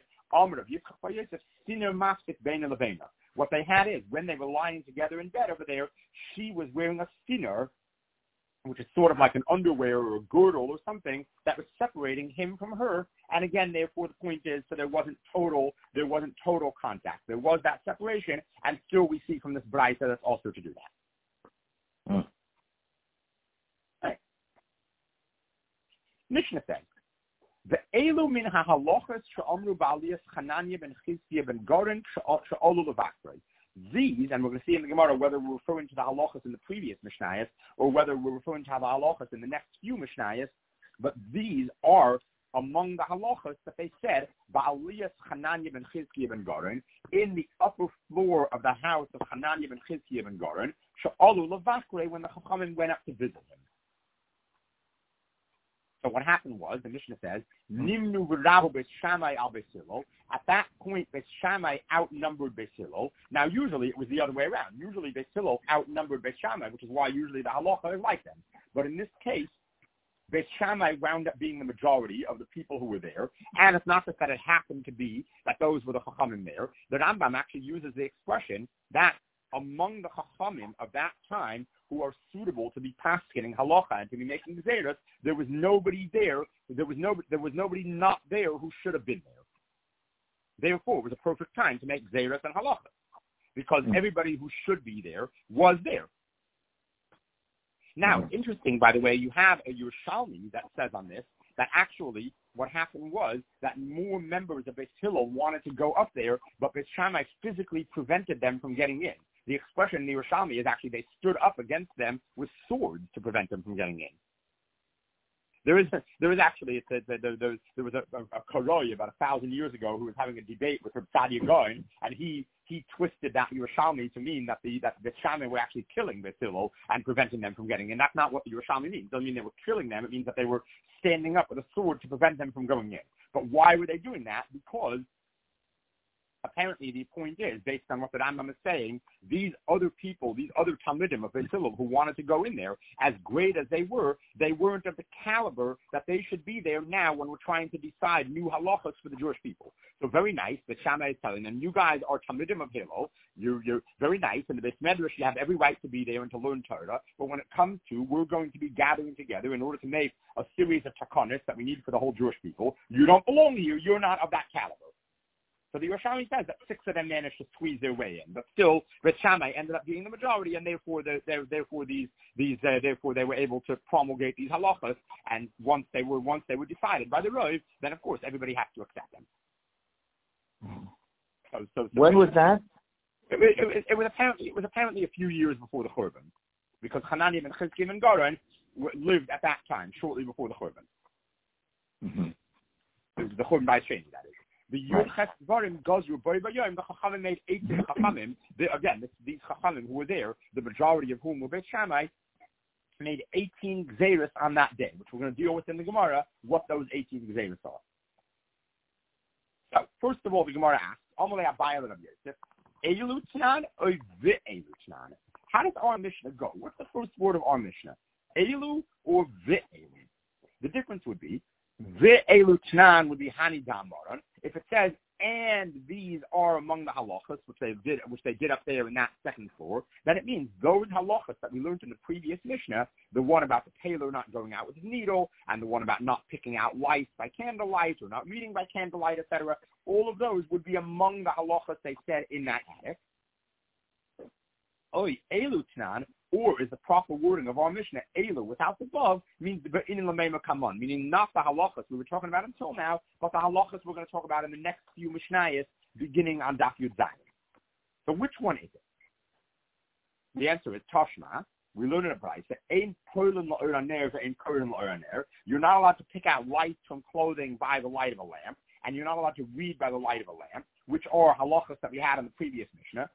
What they had is, when they were lying together in bed over there, she was wearing a sinner, which is sort of like an underwear or a girdle or something that was separating him from her. And again, therefore, the point is, so there wasn't total contact. There was that separation, and still we see from this Braisa that's also to do that. Right. Mishnah says, "Ve'elu min ha'halachas she'amru ba'aliyas Chananya ben Chizkiya ben Goren she'olu levakrei." These, and we're going to see in the Gemara whether we're referring to the halachas in the previous Mishnayos or whether we're referring to the halachas in the next few Mishnayos, but these are among the halachas that they said, Ba'aliyas Chananya ben Chizkiya ben Goren, in the upper floor of the house of Chananya ben Chizkiya ben Goren, she'olu levakrei, when the Chachamim went up to visit him. So what happened was, the Mishnah says, Nimnu v'rahu Beis Shammai al Beis Hillel. At that point, Beis Shammai outnumbered Beis Hillel. Now, usually it was the other way around. Usually Beis Hillel outnumbered Beis Shammai, which is why usually the halacha is like them. But in this case, Beis Shammai wound up being the majority of the people who were there. And it's not just that it happened to be that those were the Chachamim there. The Rambam actually uses the expression that among the Chachamim of that time who are suitable to be paskening halacha and to be making gzeros, there was nobody there. There was nobody not there who should have been there. Therefore, it was a perfect time to make Zeres and Halacha, because everybody who should be there was there. Now, interesting, by the way, you have a Yerushalmi that says on this that actually what happened was that more members of Beis Hillel wanted to go up there, but Beis Shammai physically prevented them from getting in. The expression in the Yerushalmi is actually they stood up against them with swords to prevent them from getting in. There was actually there was a Koroi about 1,000 years ago who was having a debate with Reb Sadia Gaon, and he twisted that Yerushalmi to mean that the Shammai were actually killing Beis Hillel and preventing them from getting in. That's not what the Yerushalmi means. It doesn't mean they were killing them. It means that they were standing up with a sword to prevent them from going in. But why were they doing that? Because apparently the point is, based on what the Rambam is saying, these other people, these other Talmidim of Beis Hillel who wanted to go in there, as great as they weren't of the caliber that they should be there now when we're trying to decide new halachas for the Jewish people. So very nice, the Shammai is telling them, you guys are Talmidim of Hillel, you're very nice, and the Beis Medrash, you have every right to be there and to learn Torah, but when it comes to, we're going to be gathering together in order to make a series of takonis that we need for the whole Jewish people. You don't belong here, you're not of that caliber. So the Yerushalmi says that 6 of them managed to squeeze their way in, but still, Beis Shammai ended up being the majority, and therefore they were able to promulgate these halachas. And once they were decided by the Rov, then of course everybody has to accept them. So when was that? It was apparently a few years before the Churban, because Hanani ben Chizkiya ben Goren lived at that time, shortly before the Churban. The Churban by change, that is. The Yudches Dvarim Gazru Bori Bayom, the Chachamim made 18 Chachamim. These Chachamim who were there, the majority of whom were Beis Shammai, made 18 Gzeirus on that day, which we're going to deal with in the Gemara, what those 18 Gzeirus are. So, first of all, the Gemara asks, Amalei Abayel and Yosef, Eilu Tnan or Ve'elu Tnan? How does our Mishnah go? What's the first word of our Mishnah? Eilu or Ve'elu? The difference would be, Ve'elu Tnan would be Hani Damaran. If it says, and these are among the halachas, which they did up there in that second floor, then it means those halachas that we learned in the previous Mishnah, the one about the tailor not going out with his needle, and the one about not picking out lights by candlelight, or not reading by candlelight, etc., all of those would be among the halachas they said in that attic. Elu Tnan, or is the proper wording of our Mishnah, Elu, without the vav, means meaning not the halachas we were talking about until now, but the halachas we're going to talk about in the next few Mishnayos, beginning on Daf Yud Zayin. So which one is it? The answer is Tashma. We learn in a price that you're not allowed to pick out lights from clothing by the light of a lamp, and you're not allowed to read by the light of a lamp, which are halachas that we had in the previous Mishnah.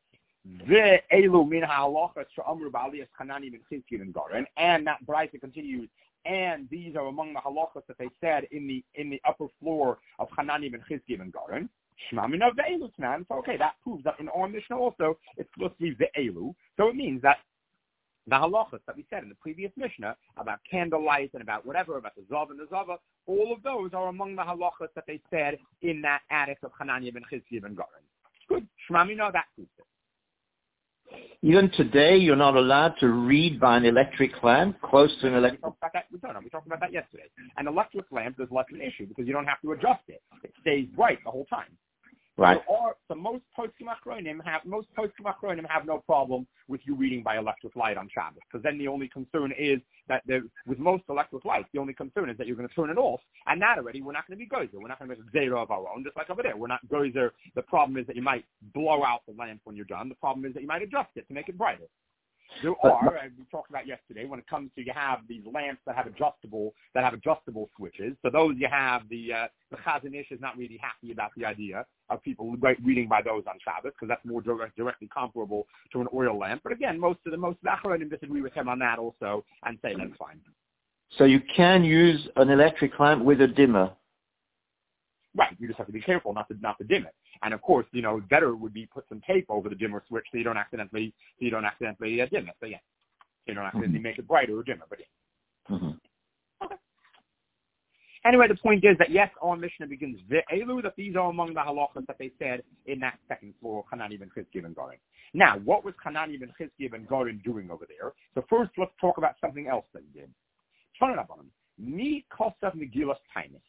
And that Braisa continues, and these are among the halachas that they said in the upper floor of Hanani ben Chizkiya ben Goren. So okay, that proves that in our Mishnah also it's supposed to be ve'elu. So it means that the halachas that we said in the previous Mishnah about candlelight and about whatever, about the zav and the zava, all of those are among the halachas that they said in that attic of Hanani ben Chizkiya ben Goren. Good. Shmamina, that proves it. Even today, you're not allowed to read by an electric lamp close to an electric. We talked about that yesterday. An electric lamp is less an issue because you don't have to adjust it; it stays bright the whole time. Right. So most poskim achronim have no problem with you reading by electric light on Shabbos, because then the only concern is that with most electric lights, the only concern is that you're going to turn it off, and that already we're not going to be gozer. We're not going to make a zera of our own, just like over there. We're not gozer. The problem is that you might blow out the lamp when you're done. The problem is that you might adjust it to make it brighter. There are, as we talked about yesterday, when it comes to you have these lamps that have adjustable switches. So those you have the Chazon Ish is not really happy about the idea of people reading by those on Shabbos because that's more directly comparable to an oil lamp. But again, most of the Achronim disagree with him on that also and say that's fine. So you can use an electric lamp with a dimmer. Right, you just have to be careful not to dim it. And of course, better would be put some tape over the dimmer switch so you don't accidentally dim it. So yeah, you don't accidentally make it brighter or dimmer. But yeah. Okay. Anyway, the point is that yes, our Mishnah begins ve'elu, that these are among the halachas that they said in that second floor, Hanani ben Chizkiya ben Goren. Now, what was Hanani ben Chizkiya ben Goren doing over there? So first, let's talk about something else that he did. Mi kosav Megillas Tainis.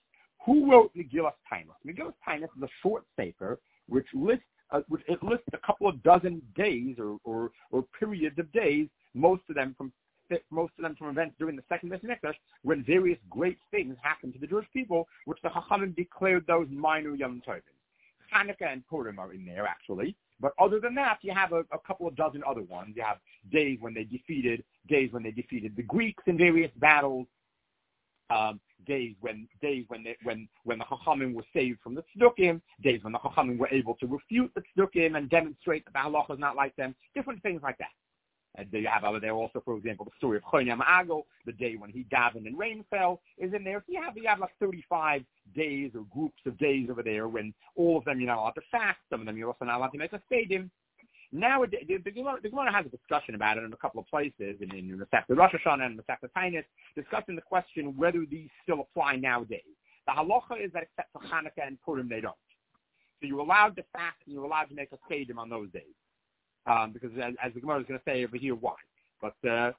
Who wrote Megillas Taanis? Megillas Taanis is a short sefer which lists a couple of dozen days or periods of days, most of them from events during the second Beis Hamikdash, when various great things happened to the Jewish people, which the Chachamim declared those minor Yom Tovim. Hanukkah and Purim are in there, actually. But other than that, you have a couple of dozen other ones. You have days when they defeated the Greeks in various battles. Days when the Chachamim were saved from the Tzdukim, days when the Chachamim were able to refute the Tzdukim and demonstrate that the halacha is not like them, different things like that. And you have over there also, for example, the story of Choyne Ma'agel, the day when he davened and rain fell, is in there. So you have like 35 days or groups of days over there when all of them you're not allowed to fast, some of them you're also not allowed to make a seidim. Now, the Gemara has a discussion about it in a couple of places, in the Masechta Rosh Hashanah and the Masechta Taanis, discussing the question whether these still apply nowadays. The halacha is that except for Hanukkah and Purim, they don't. So you're allowed to fast and you're allowed to make a seidim on those days, because as the Gemara is going to say over here, why? But the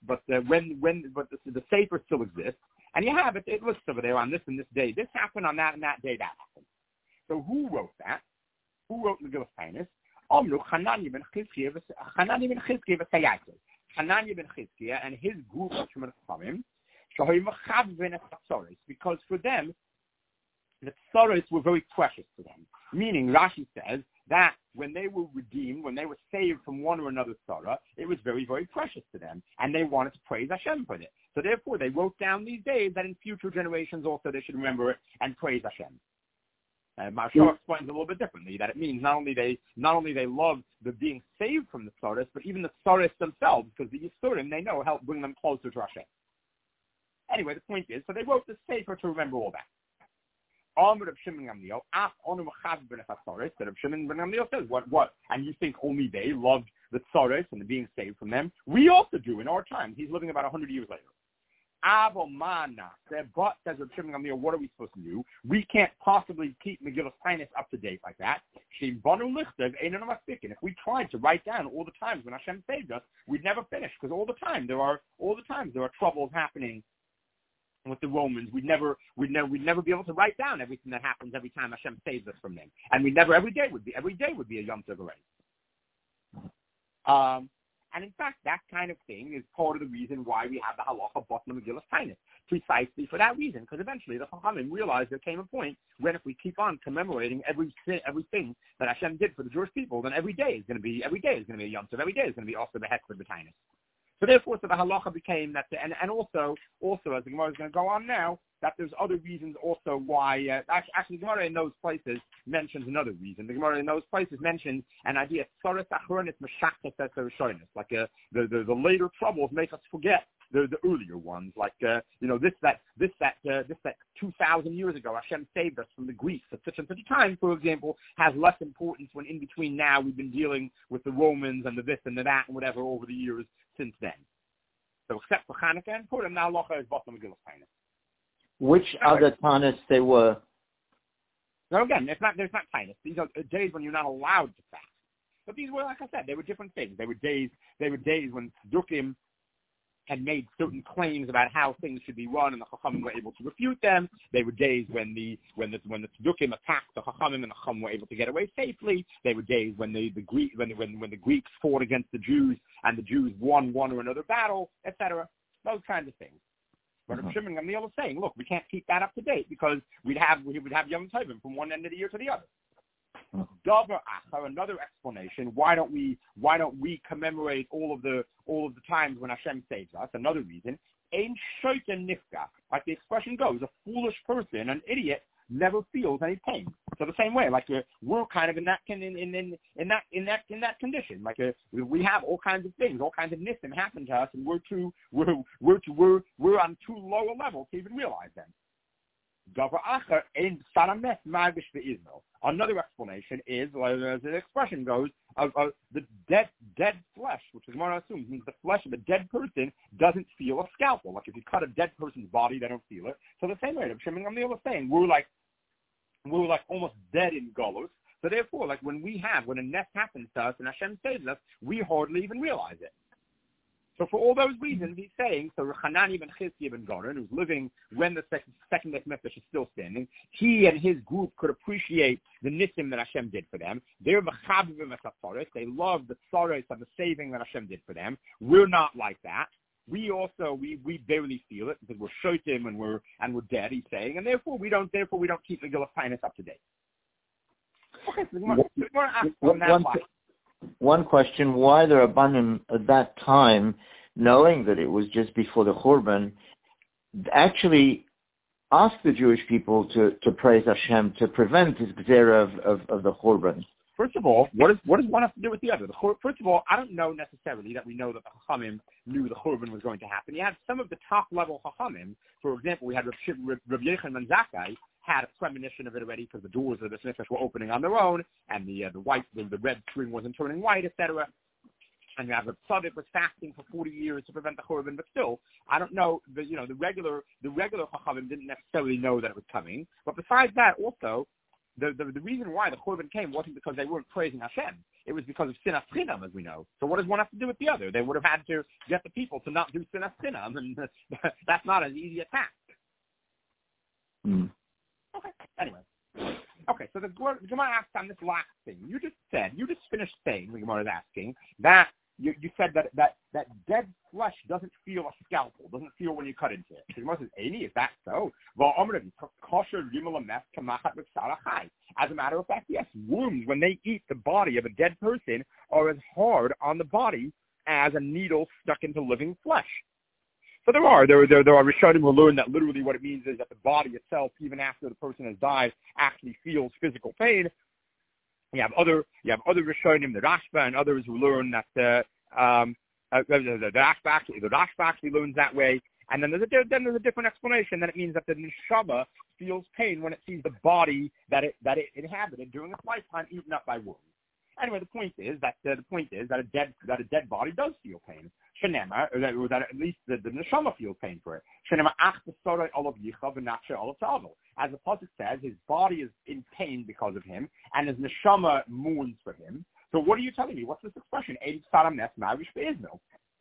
sefer still exists, and you have it lists over there on this and this day. This happened on that and that day. That happened. So who wrote that? Who wrote Megillas Taanis? Hananiah ben Chizkiah and his group of Chachamim, because for them, the tzaros were very precious to them. Meaning, Rashi says that when they were redeemed, when they were saved from one or another tzara, it was very, very precious to them, and they wanted to praise Hashem for it. So therefore, they wrote down these days that in future generations also they should remember it and praise Hashem. Marshall explains a little bit differently that it means not only they love the being saved from the tzaros, but even the tzaros themselves, because the Yisurim they know help bring them closer to Hashem. Anyway, the point is, so they wrote the sefer to remember all that. Reb Shimon ben Gamliel says, what? And you think only they loved the tzaros and the being saved from them? We also do in our time. He's living about 100 years later. But, says Reb Shimon ben Gamliel, what are we supposed to do? We can't possibly keep Megillas Taanis up to date like that. And if we tried to write down all the times when Hashem saved us, we'd never finish, because all the time there are troubles happening with the Romans. We'd never be able to write down everything that happens every time Hashem saves us from them, and every day would be a Yom Tov already. And in fact, that kind of thing is part of the reason why we have the halacha bottom of Megillas Taanis, precisely for that reason, because eventually the Chachamim realized there came a point when if we keep on commemorating everything that Hashem did for the Jewish people, then every day is going to be a Yom Tov, every day is going to be also the Hekler B'Taanis. So therefore, the halacha became that, and also as the Gemara is going to go on now, that there's other reasons also why. Actually, the Gemara in those places mentions another reason. The Gemara in those places mentions an idea: tzaros achronis meshachtes et rishonos. Like the later troubles make us forget the earlier ones. Like this 2,000 years ago, Hashem saved us from the Greeks at such and such a time, for example, has less importance when in between now we've been dealing with the Romans and the this and the that and whatever over the years since then. So except for Hanukkah and Purim, now halacha is bottom Megillas Taanis. Which other Taanis they were? Now again, there's not Taanis. These are days when you're not allowed to fast. But these were, like I said, they were different things. They were days when Tzdukim had made certain claims about how things should be run, and the Chachamim were able to refute them. They were days when the Tzdukim attacked the Chachamim, and the Chachamim were able to get away safely. They were days when the Greeks fought against the Jews, and the Jews won one or another battle, etc. Those kinds of things. But Reb Shimon ben Gamliel was saying, look, we can't keep that up to date because we would have Yom Tovim from one end of the year to the other. Davar Achar, another explanation. Why don't we commemorate all of the times when Hashem saves us? Another reason. Ein shoyten nifka. Like the expression goes, a foolish person, an idiot, never feels any pain. So the same way, like we're kind of in that condition. Like we have all kinds of things, all kinds of nisim happen to us, and we're on too low a level to even realize them. Another explanation is, as the expression goes, the dead flesh, which is more assumed means the flesh of a dead person doesn't feel a scalpel. Like if you cut a dead person's body, they don't feel it. So the same way, Reb Shimon ben Gamliel was saying, we're like almost dead in Golus. So therefore, like when a nest happens to us and Hashem saves us, we hardly even realize it. So for all those reasons, he's saying, so Hanani ben Chizkiah ben Goren, who's living when the second Beit Mikdash is still standing, he and his group could appreciate the nisim that Hashem did for them. They're mechabivim esaforos. They love the tzaros of the saving that Hashem did for them. We're not like that. We also we barely feel it because we're shotim and we're dead. He's saying, and therefore we don't keep the Gillah Finance up to date. Okay, so we're going to ask on that line. One question, why the Rabbanim at that time, knowing that it was just before the Churban, actually asked the Jewish people to praise Hashem to prevent this gzera of the Churban? First of all, what does one have to do with the other? First of all, I don't know necessarily that we know that the Chachamim knew the Churban was going to happen. You had some of the top-level Chachamim. For example, we had Rabbi Yochanan ben Zakkai had a premonition of it already because the doors of the Beit Mikdash were opening on their own, and the red string wasn't turning white, etc. And you have the Tzaddik was fasting for 40 years to prevent the Churban, but still, I don't know. The regular Chachamim didn't necessarily know that it was coming. But besides that, also, the reason why the Churban came wasn't because they weren't praising Hashem. It was because of Sinas Chinam, as we know. So what does one have to do with the other? They would have had to get the people to not do Sinas Chinam, and that's not an easy task. Mm. Okay. Anyway. Okay, so the Gemara asked on this last thing. You just finished saying, the Gemara is asking, that you said that dead flesh doesn't feel a scalpel, doesn't feel when you cut into it. The Gemara says, Eini, is that so? As a matter of fact, yes, worms, when they eat the body of a dead person, are as hard on the body as a needle stuck into living flesh. So there are Rishonim who learn that literally what it means is that the body itself, even after the person has died, actually feels physical pain. You have other Rishonim, the Rashba, and others who learn that the Rashba actually learns that way. And then there's a different explanation that it means that the neshama feels pain when it sees the body that it inhabited during its lifetime eaten up by worms. Anyway, the point is that a dead body does feel pain. Shenema, or that at least the neshama feels pain for it. Shenema ach b'sorei olav yichav v'nafshe olav ta'avol. As the pasuk says, his body is in pain because of him, and his neshama mourns for him. So what are you telling me? What's this expression? Ein saram nes ma'arish be'izno.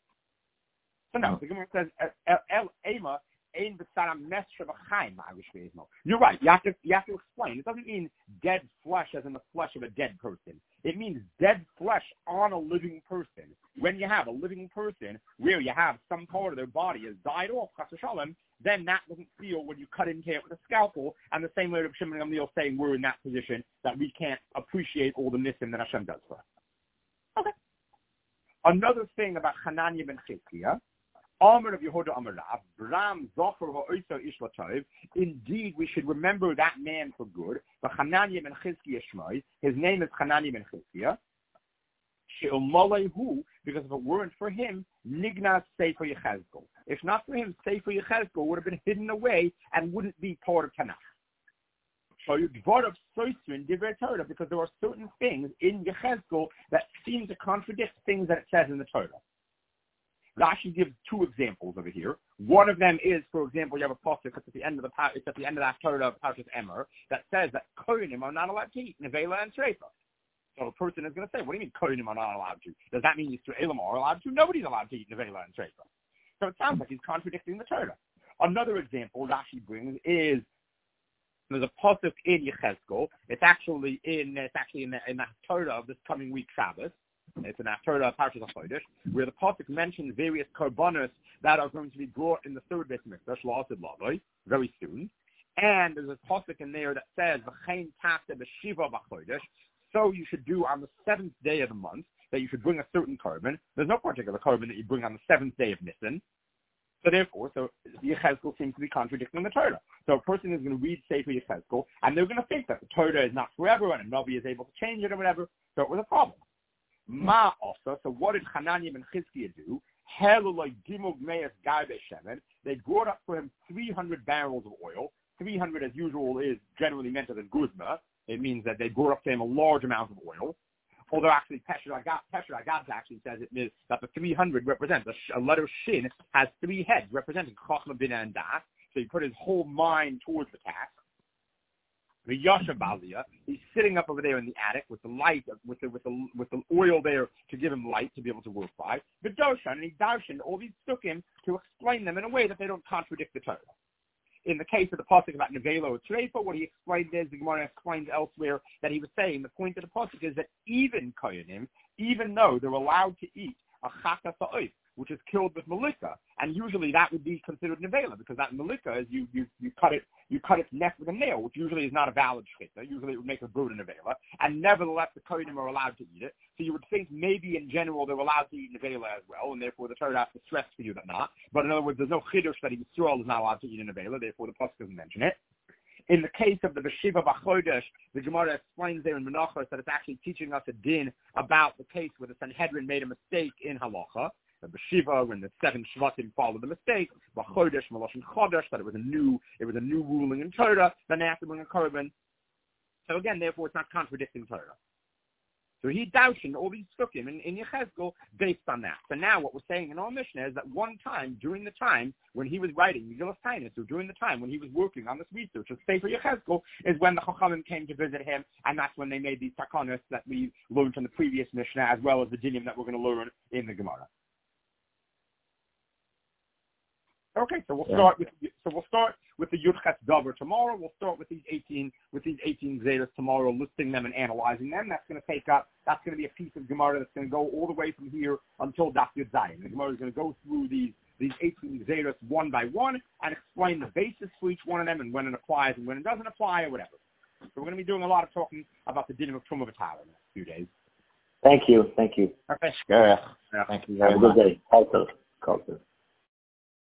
So no, the Gemara says ema ein b'saram nes shebachayim ma'arish be'izno. You're right. You have to explain. It doesn't mean dead flesh as in the flesh of a dead person. It means dead flesh on a living person. When you have a living person where you have some part of their body has died off, chas v'shalom, then that doesn't feel when you cut into it with a scalpel. And the same way Reb Shimon Gamliel saying we're in that position that we can't appreciate all the nisim that Hashem does for us. Okay. Another thing about Hananiah ben Chizkiah, Amar of Yehuda Amar Rav, Bram Zocher ha'oisa ish l'tov. Indeed, we should remember that man for good. But Hananiah ben Chizkiah Shmai, his name is Hananiah ben Chizkiah. She'omalehu, because if it weren't for him, Nignas Sefer Yechezkel. If not for him, Sefer Yechezkel would have been hidden away and wouldn't be part of Tanakh. So you dvar of Soisrin Divrei Torah, because there are certain things in Yechezkel that seem to contradict things that it says in the Torah. Rashi gives two examples over here. One of them is, for example, you have a pasuk. It's at the end of that Torah of Parshas Emor that says that kohanim are not allowed to eat nevela and treifa. So a person is going to say, "What do you mean kohanim are not allowed to? Does that mean Yisraelim are allowed to? Nobody's allowed to eat nevela and treifa." So it sounds like he's contradicting the Torah. Another example Rashi brings is there's a pasuk in Yechezkel. It's actually in the Torah of this coming week Shabbos. It's an Torah Parshas HaChodesh, where the pasuk mentions various korbanos that are going to be brought in the third Beit Mikdash, La'asid Lavoi, very soon. And there's a pasuk in there that says, V'chein ta'aseh b'shiva b'chodesh, so you should do on the seventh day of the month, that you should bring a certain korban. There's no particular korban that you bring on the seventh day of Nisan. So therefore, Yechezkel seems to be contradicting the Torah. So a person is going to read Sefer Yechezkel, and they're going to think that the Torah is not forever, and a Navi is able to change it or whatever. So it was a problem. Ma also, so what did Hananiah ben Chizkiah do? They brought up for him 300 barrels of oil. 300, as usual, is generally meant as a guzma. It means that they brought up to him a large amount of oil. Although actually, Pesher Agatz actually says it means that the 300 represents, a letter Shin has three heads representing Chochmah, Bina, and Das. So he put his whole mind towards the task. The Yasha Balia, he's sitting up over there in the attic with the light, with the oil there to give him light to be able to work by. But Doshan, and he darshan all these sukkim to explain them in a way that they don't contradict the Torah. In the case of the pasuk about Nevela or Treifa, what he explained is, the Gemara explains elsewhere that he was saying the point of the pasuk is that even Koyanim, even though they're allowed to eat a chaka sa'oif, which is killed with malika, and usually that would be considered nevela, because that malika is you cut its neck with a nail, which usually is not a valid shchita. Usually it would make a brood nevela, and nevertheless the kohenim are allowed to eat it. So you would think maybe in general they're allowed to eat nevela as well, and therefore the Torah has to stress for you that not. But in other words, there's no chiddush that Yisrael is not allowed to eat a nevela, therefore the pasuk doesn't mention it. In the case of the Beshiva B'Chodesh, the Gemara explains there in Menachos that it's actually teaching us a din about the case where the Sanhedrin made a mistake in halacha. The Beshiva, when the 7 Shvatim followed the mistake, B'Chodesh, Maloshin Chodesh, that it was a new ruling in Torah, then they have to bring a korban. So again, therefore, it's not contradicting Torah. So he doushed all these sukkim in Yechezkel based on that. So now what we're saying in our Mishnah is that one time, during the time when he was writing Megillas Tainus, or during the time when he was working on this research of Sefer Yechezkel, is when the Chachamim came to visit him, and that's when they made these takanos that we learned from the previous Mishnah, as well as the dinim that we're going to learn in the Gemara. Okay, so we'll start with the Yudchet Dover tomorrow. We'll start with these 18 Zedas tomorrow, listing them and analyzing them. That's going to be a piece of Gemara that's going to go all the way from here until Daf Yud Zayin. The Gemara is going to go through these 18 Zedas one by one and explain the basis for each one of them and when it applies and when it doesn't apply or whatever. So we're going to be doing a lot of talking about the dinim of Truma V'Tahara in the next few days. Thank you. Okay. Yeah. Thank you very much. Have a good day. Culture.